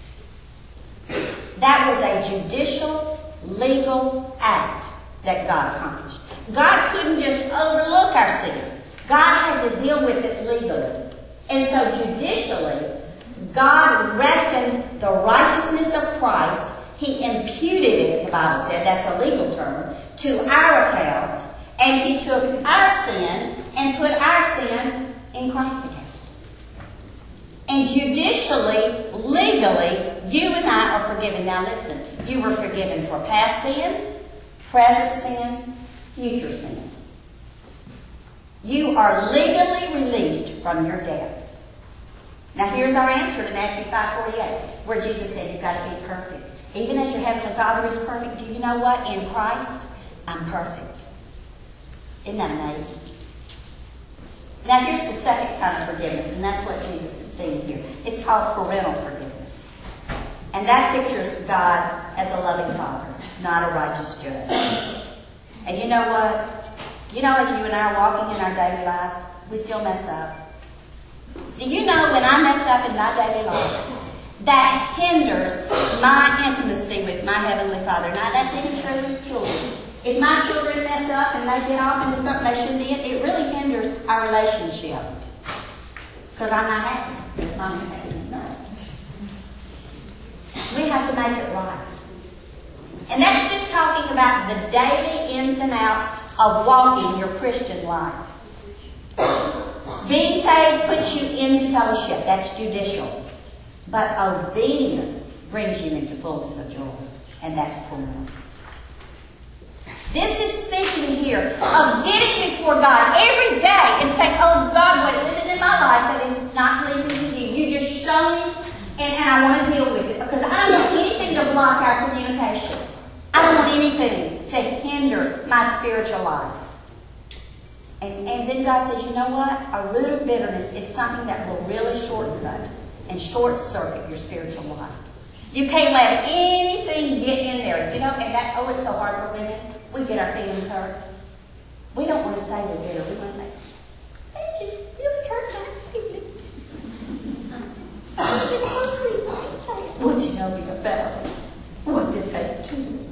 That was a judicial, legal act that God accomplished. God couldn't just overlook our sin. God had to deal with it legally. And so judicially, God reckoned the righteousness of Christ. He imputed it, the Bible said, that's a legal term, to our account. And He took our sin and put our sin in Christ's account. And judicially, legally, you and I are forgiven. Now listen, you were forgiven for past sins, present sins, future sins. You are legally released from your debt. Now here's our answer to Matthew 5:48, where Jesus said you've got to be perfect. Even as your Heavenly Father is perfect, do you know what? In Christ, I'm perfect. Isn't that amazing? Now here's the second kind of forgiveness, and that's what Jesus is saying here. It's called parental forgiveness. And that pictures God as a loving Father, not a righteous judge. And you know what? You know, as you and I are walking in our daily lives, we still mess up. Do you know when I mess up in my daily life, that hinders my intimacy with my Heavenly Father? Now that's even true with children. If my children mess up and they get off into something they shouldn't be in, it really hinders our relationship. Because I'm not happy if Mom ain't happy. No. We have to make it right. And that's just talking about the daily ins and outs of walking your Christian life. Being saved puts you into fellowship. That's judicial. But obedience brings you into fullness of joy. And that's parental. This is speaking here of getting before God every day and saying, oh God, what is it in my life that is not pleasing to you? You just show me and I want to deal with it. Because I don't want anything to block our communication. I don't want anything to hinder my spiritual life. And then God says, you know what? A root of bitterness is something that will really shortcut and short-circuit your spiritual life. You can't let anything get in there. You know, and that, oh, it's so hard for women. We get our feelings hurt. We don't want to say we're bitter. We want to say, they just really hurt my feelings. Oh, it's so sweet when they say it. Well, tell me about it. What did they do?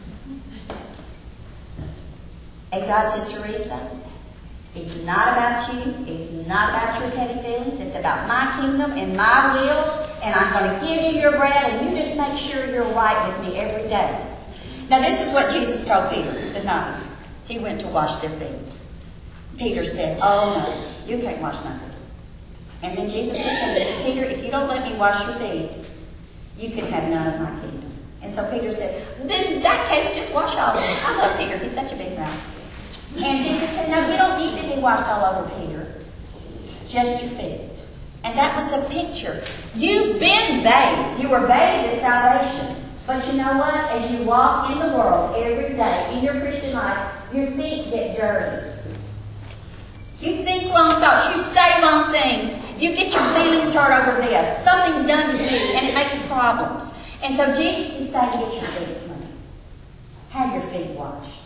And God says, Teresa, it's not about you. It's not about your petty feelings. It's about my kingdom and my will. and I'm going to give you your bread, and you just make sure you're right with me every day. Now, this is what Jesus told Peter the night he went to wash their feet. Peter said, oh, no, you can't wash my feet. And then Jesus looked at him and said, Peter, if you don't let me wash your feet, you can have none of my kingdom. And so Peter said, then in that case, just wash all of them. I love Peter. He's such a big mouth. And Jesus said, no, you don't need to be washed all over, Peter. Just your feet. And that was a picture. You've been bathed. You were bathed in salvation. But you know what? As you walk in the world every day, in your Christian life, your feet get dirty. You think wrong thoughts. You say wrong things. You get your feelings hurt over this. Something's done to you, and it makes problems. And so Jesus is saying, get your feet clean. Have your feet washed.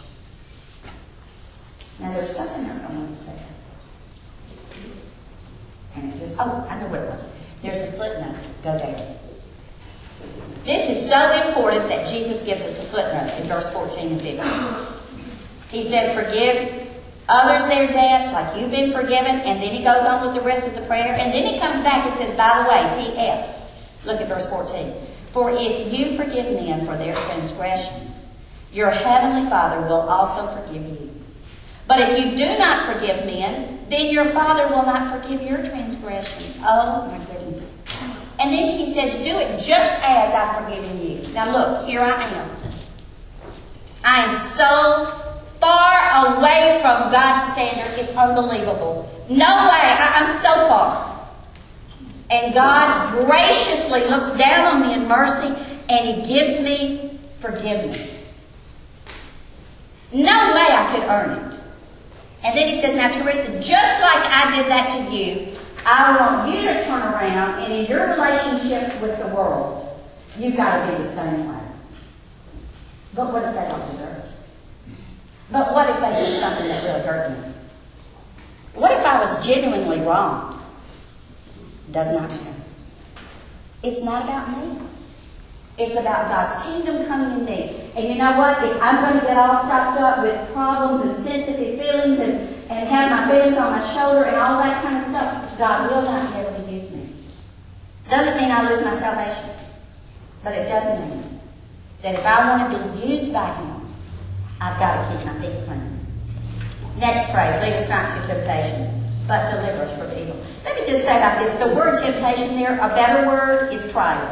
Now, there's something else I want to say. And it just, oh, I know what it was. There's a footnote. Go down. This is so important that Jesus gives us a footnote in verse 14 and 15. He says, forgive others their debts like you've been forgiven. And then he goes on with the rest of the prayer. And then he comes back and says, by the way, P.S. Look at verse 14. For if you forgive men for their transgressions, your heavenly Father will also forgive you. But if you do not forgive men, then your Father will not forgive your transgressions. Oh, my goodness. And then he says, do it just as I've forgiven you. Now look, here I am. I am so far away from God's standard, it's unbelievable. No way, I'm so far. And God graciously looks down on me in mercy, and he gives me forgiveness. No way I could earn it. And then he says, now Teresa, just like I did that to you, I want you to turn around, and in your relationships with the world, you've got to be the same way. But what if they don't deserve it? But what if they did something that really hurt me? What if I was genuinely wronged? Does not matter. It's not about me. It's about God's kingdom coming in me. And you know what? If I'm going to get all stopped up with problems and sensitive feelings and have my feelings on my shoulder and all that kind of stuff, God will not ever use me. Doesn't mean I lose my salvation. But it does mean that if I want to be used by Him, I've got to keep my feet clean. Next phrase, lead us not to temptation, but deliver us from evil. Let me just say about this. The word temptation there, a better word is trial.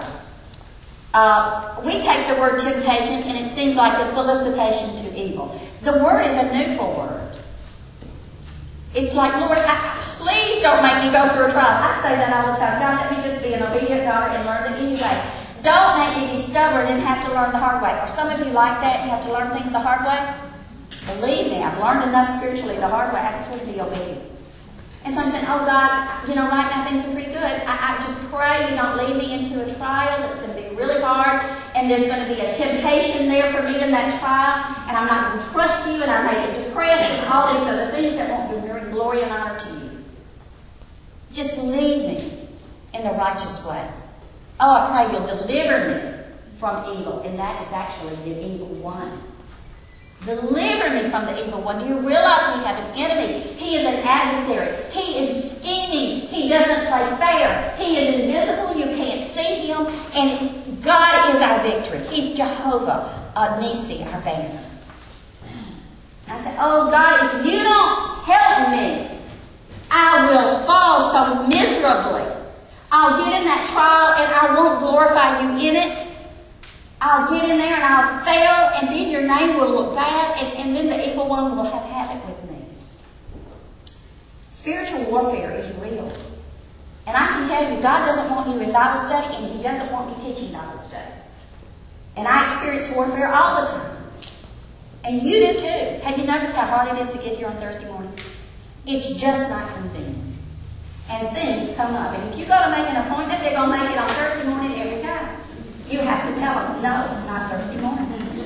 We take the word temptation and it seems like a solicitation to evil. The word is a neutral word. It's like, Lord, please don't make me go through a trial. I say that all the time. God, let me just be an obedient daughter and learn the easy way. Don't make me be stubborn and have to learn the hard way. Are some of you like that? You have to learn things the hard way? Believe me, I've learned enough spiritually the hard way. I just want to be obedient. And so I'm saying, oh God, right now things are pretty good. I just pray you don't lead me into a trial that's going to be really hard, and there's going to be a temptation there for me in that trial, and I'm not going to trust you, and I may get depressed, and all these other things that won't bring glory and honor to you. Just lead me in the righteous way. Oh, I pray you'll deliver me from evil, and that is actually the evil one. Deliver me from the evil one. Do you realize we have an enemy? He is an adversary. He is scheming. He doesn't play fair. He is invisible. You can't see him. And God is our victory. He's Jehovah Nisi, our banner. I said, oh God, if you don't help me, I will fall so miserably. I'll get in that trial and I won't glorify you in it. I'll get in there and I'll fail, and then your name will look bad, and then the evil one will have havoc with me. Spiritual warfare is real. And I can tell you, God doesn't want you in Bible study, and He doesn't want me teaching Bible study. And I experience warfare all the time. And you do too. Have you noticed how hard it is to get here on Thursday mornings? It's just not convenient. And things come up. And if you go to make an appointment, they're going to make it on Thursday morning every time. You have to tell them, no, not Thursday morning.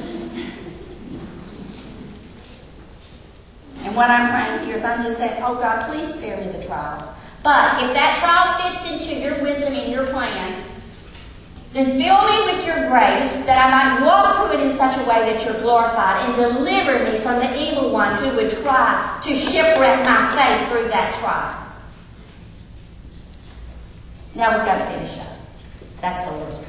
And what I'm praying here is I'm just saying, oh God, please spare me the trial. But if that trial fits into your wisdom and your plan, then fill me with your grace that I might walk through it in such a way that you're glorified, and deliver me from the evil one who would try to shipwreck my faith through that trial. Now we've got to finish up. That's the Lord's Prayer.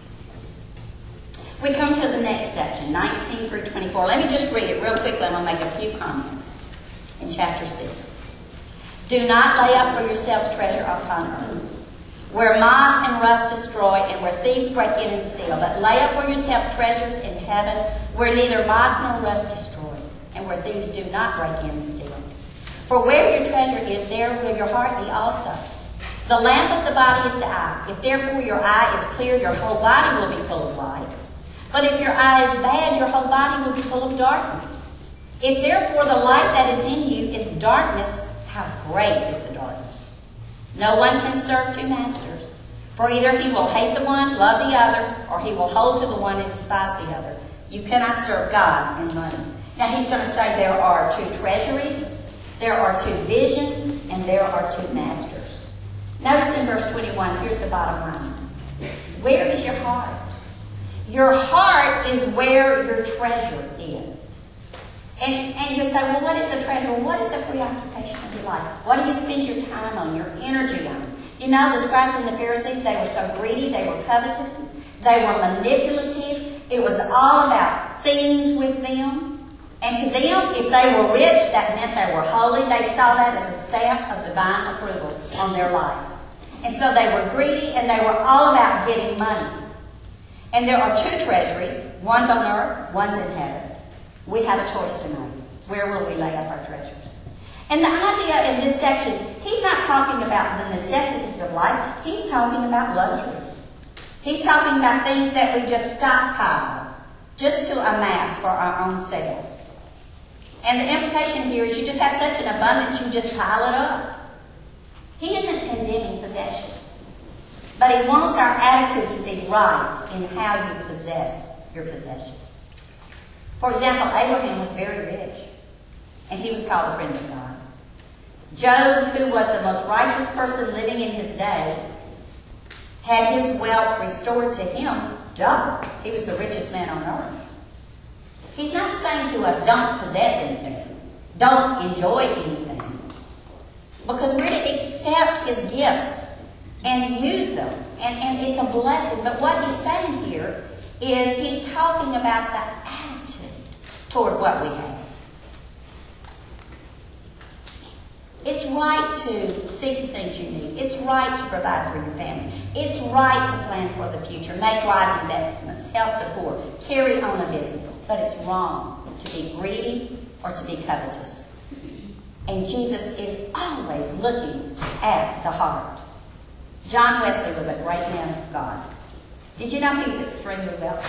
We come to the next section, 19 through 24. Let me just read it real quickly. I'm going to make a few comments in chapter 6. Do not lay up for yourselves treasure upon earth, where moth and rust destroy, and where thieves break in and steal. But lay up for yourselves treasures in heaven, where neither moth nor rust destroys, and where thieves do not break in and steal. For where your treasure is, there will your heart be also. The lamp of the body is the eye. If therefore your eye is clear, your whole body will be full of light. But if your eye is bad, your whole body will be full of darkness. If therefore the light that is in you is darkness, how great is the darkness! No one can serve two masters, for either he will hate the one, love the other, or he will hold to the one and despise the other. You cannot serve God and money. Now he's going to say there are two treasuries, there are two visions, and there are two masters. Notice in verse 21, here's the bottom line. Where is your heart? Your heart is where your treasure is. And you say, well, what is the treasure? Well, what is the preoccupation of your life? What do you spend your time on, your energy on? You know, the scribes and the Pharisees, they were so greedy, they were covetous, they were manipulative. It was all about things with them. And to them, if they were rich, that meant they were holy. They saw that as a stamp of divine approval on their life. And so they were greedy, and they were all about getting money. And there are two treasuries. One's on earth, one's in heaven. We have a choice to make. Where will we lay up our treasures? And the idea in this section, he's not talking about the necessities of life. He's talking about luxuries. He's talking about things that we just stockpile, just to amass for our own selves. And the implication here is you just have such an abundance, you just pile it up. He isn't condemning possessions, but he wants our attitude to be right in how you possess your possessions. For example, Abraham was very rich, and he was called a friend of God. Job, who was the most righteous person living in his day, had his wealth restored to him double. He was the richest man on earth. He's not saying to us, don't possess anything, don't enjoy anything, because we're to accept his gifts and use them, and it's a blessing. But what he's saying here is he's talking about the attitude toward what we have. It's right to seek the things you need. It's right to provide for your family. It's right to plan for the future, make wise investments, help the poor, carry on a business. But it's wrong to be greedy or to be covetous. And Jesus is always looking at the heart. John Wesley was a great man of God. Did you know he was extremely wealthy?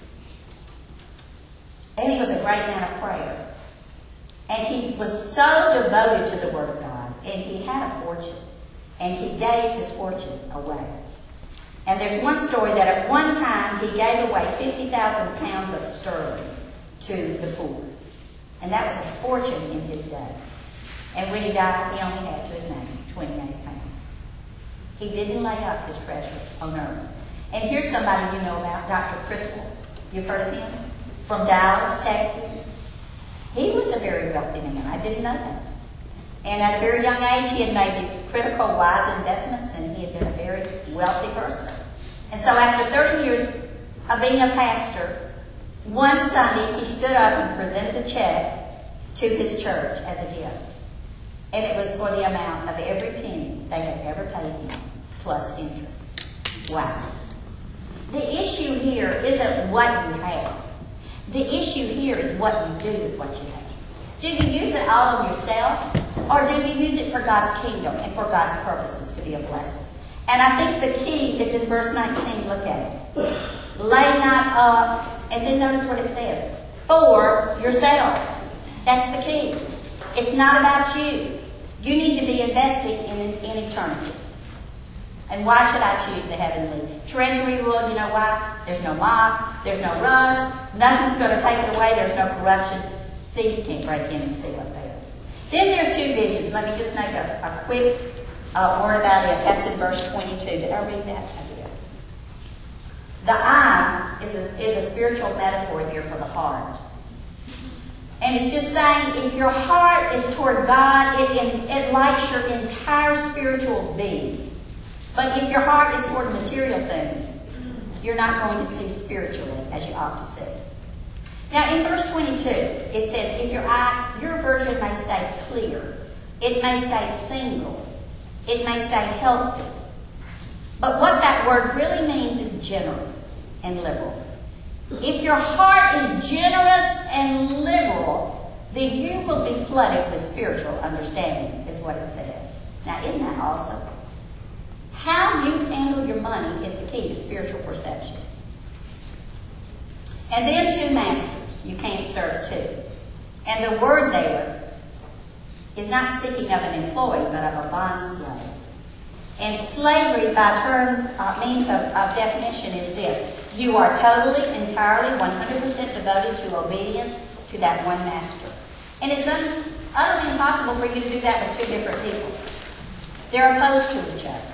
And he was a great man of prayer. And he was so devoted to the Word of God. And he had a fortune. And he gave his fortune away. And there's one story that at one time he gave away 50,000 pounds of sterling to the poor. And that was a fortune in his day. And when he died, he only had to his name 28 pounds. He didn't lay up his treasure on earth. And here's somebody you know about, Dr. Crystal. You've heard of him? From Dallas, Texas. He was a very wealthy man. I didn't know that. And at a very young age, he had made these critical, wise investments, and he had been a very wealthy person. And so after 30 years of being a pastor, one Sunday he stood up and presented a check to his church as a gift. And it was for the amount of every penny they had ever paid him, plus interest. Wow. The issue here isn't what you have. The issue here is what you do with what you have. Do you use it all on yourself? Or do you use it for God's kingdom and for God's purposes to be a blessing? And I think the key is in verse 19. Look at it. Lay not up, and then notice what it says. For yourselves. That's the key. It's not about you. You need to be investing in eternity. And why should I choose the heavenly treasury? Well, you know why? There's no moth, there's no rust, nothing's going to take it away, there's no corruption. Thieves can't break in and steal up there. Then there are two visions. Let me just make a quick word about it. That's in verse 22. Did I read that? I did. The eye is a spiritual metaphor here for the heart. And it's just saying if your heart is toward God, it lights your entire spiritual being. But if your heart is toward material things, you're not going to see spiritually as you ought to see. Now in verse 22, it says, if your version may say clear, it may say single, it may say healthy. But what that word really means is generous and liberal. If your heart is generous and liberal, then you will be flooded with spiritual understanding, is what it says. Now isn't that awesome? How you handle your money is the key to spiritual perception. And then two masters. You can't serve two. And the word there is not speaking of an employee, but of a bond slave. And slavery, by means of definition, is this. You are totally, entirely, 100% devoted to obedience to that one master. And it's utterly impossible for you to do that with two different people. They're opposed to each other.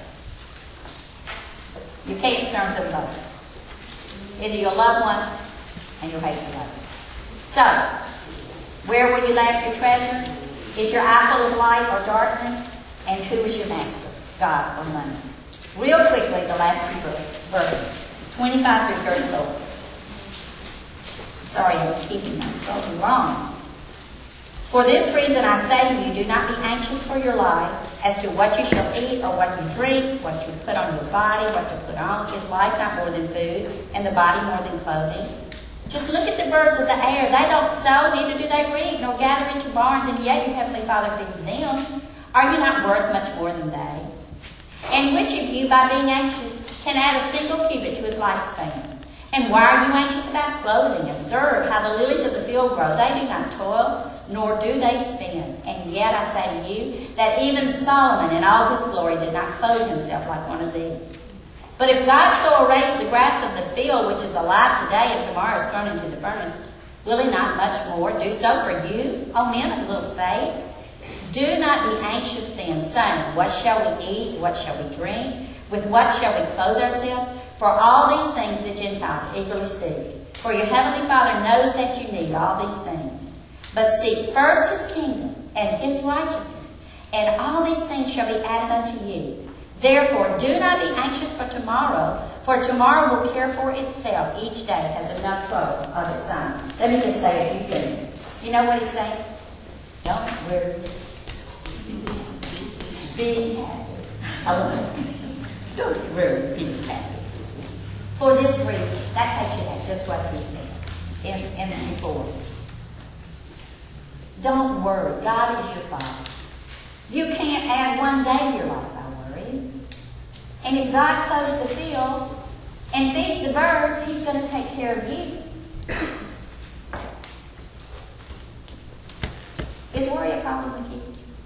You can't serve them both. Either you'll love one and you'll hate the other. So, where will you lay up your treasure? Is your eye full of light or darkness? And who is your master? God or money? Real quickly, the last few verses, 25 through 34. Sorry, I'm keeping myself wrong. For this reason I say to you, do not be anxious for your life as to what you shall eat or what you drink, what you put on your body, what to put on. Is life not more than food, and the body more than clothing? Just look at the birds of the air. They don't sow, neither do they reap, nor gather into barns, and yet your heavenly Father feeds them. Are you not worth much more than they? And which of you, by being anxious, can add a single cubit to his lifespan? And why are you anxious about clothing? Observe how the lilies of the field grow. They do not toil, nor do they spin. And yet I say to you that even Solomon in all his glory did not clothe himself like one of these. But if God so arrays the grass of the field, which is alive today and tomorrow is thrown into the furnace, will he not much more do so for you, O men of little faith? Do not be anxious then, saying, what shall we eat? What shall we drink? With what shall we clothe ourselves? For all these things the Gentiles eagerly seek. For your heavenly Father knows that you need all these things. But seek first his kingdom and his righteousness, and all these things shall be added unto you. Therefore, do not be anxious for tomorrow will care for itself. Each day has enough trouble of its own. Let me just say a few things. You know what he's saying? Don't worry. Be happy. Don't worry, be happy. For this reason, that takes you back just what he said in before. Don't worry. God is your Father. You can't add one day to your life by worrying. And if God clothes the fields and feeds the birds, he's going to take care of you. Is worry a problem with you?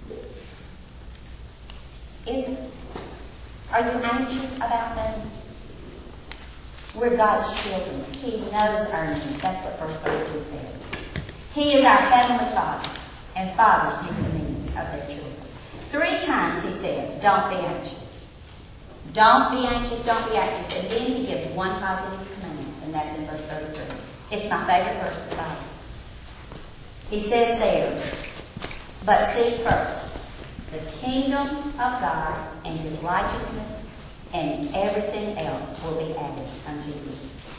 Is it? Are you anxious about things? We're God's children. He knows our needs. That's what verse 32 says. He is our heavenly Father, and fathers know the needs of their children. 3 times he says, don't be anxious. Don't be anxious, don't be anxious. And then he gives one positive command, and that's in verse 33. It's my favorite verse of the Bible. He says there, but seek first the kingdom of God and his righteousness, and everything else will be added unto you.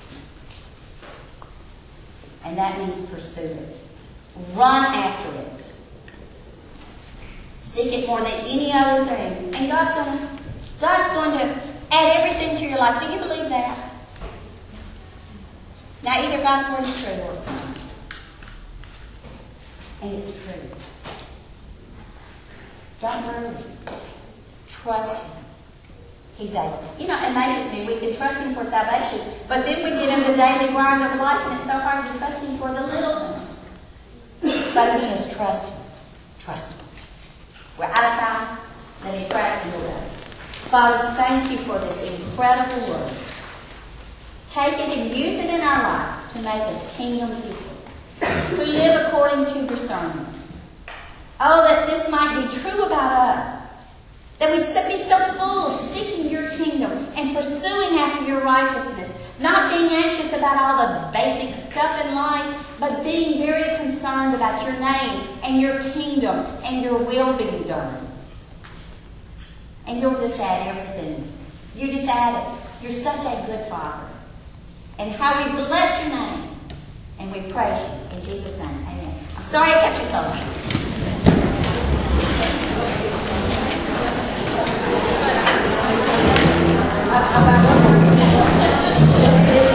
And that means pursue it. Run after it. Seek it more than any other thing. And God's going to add everything to your life. Do you believe that? Now, either God's word is true or it's not. And it's true. Don't worry. Trust him. He's able. You know, it amazes me. We can trust him for salvation, but then we get in the daily grind of life, and it's so hard to trust him for the little things. But he says, trust him. Trust him. We're out of time. Let me pray and we'll go. Father, thank you for this incredible word. Take it and use it in our lives to make us kingdom people who live according to your sermon. Oh, that this might be true about us. That we be so full of seeking your kingdom and pursuing after your righteousness. Not being anxious about all the basic stuff in life, but being very concerned about your name and your kingdom and your will being done. And you'll just add everything. You just add it. You're such a good Father. and how we bless your name. And we praise you. In Jesus' name, amen. I'm sorry I kept you so long.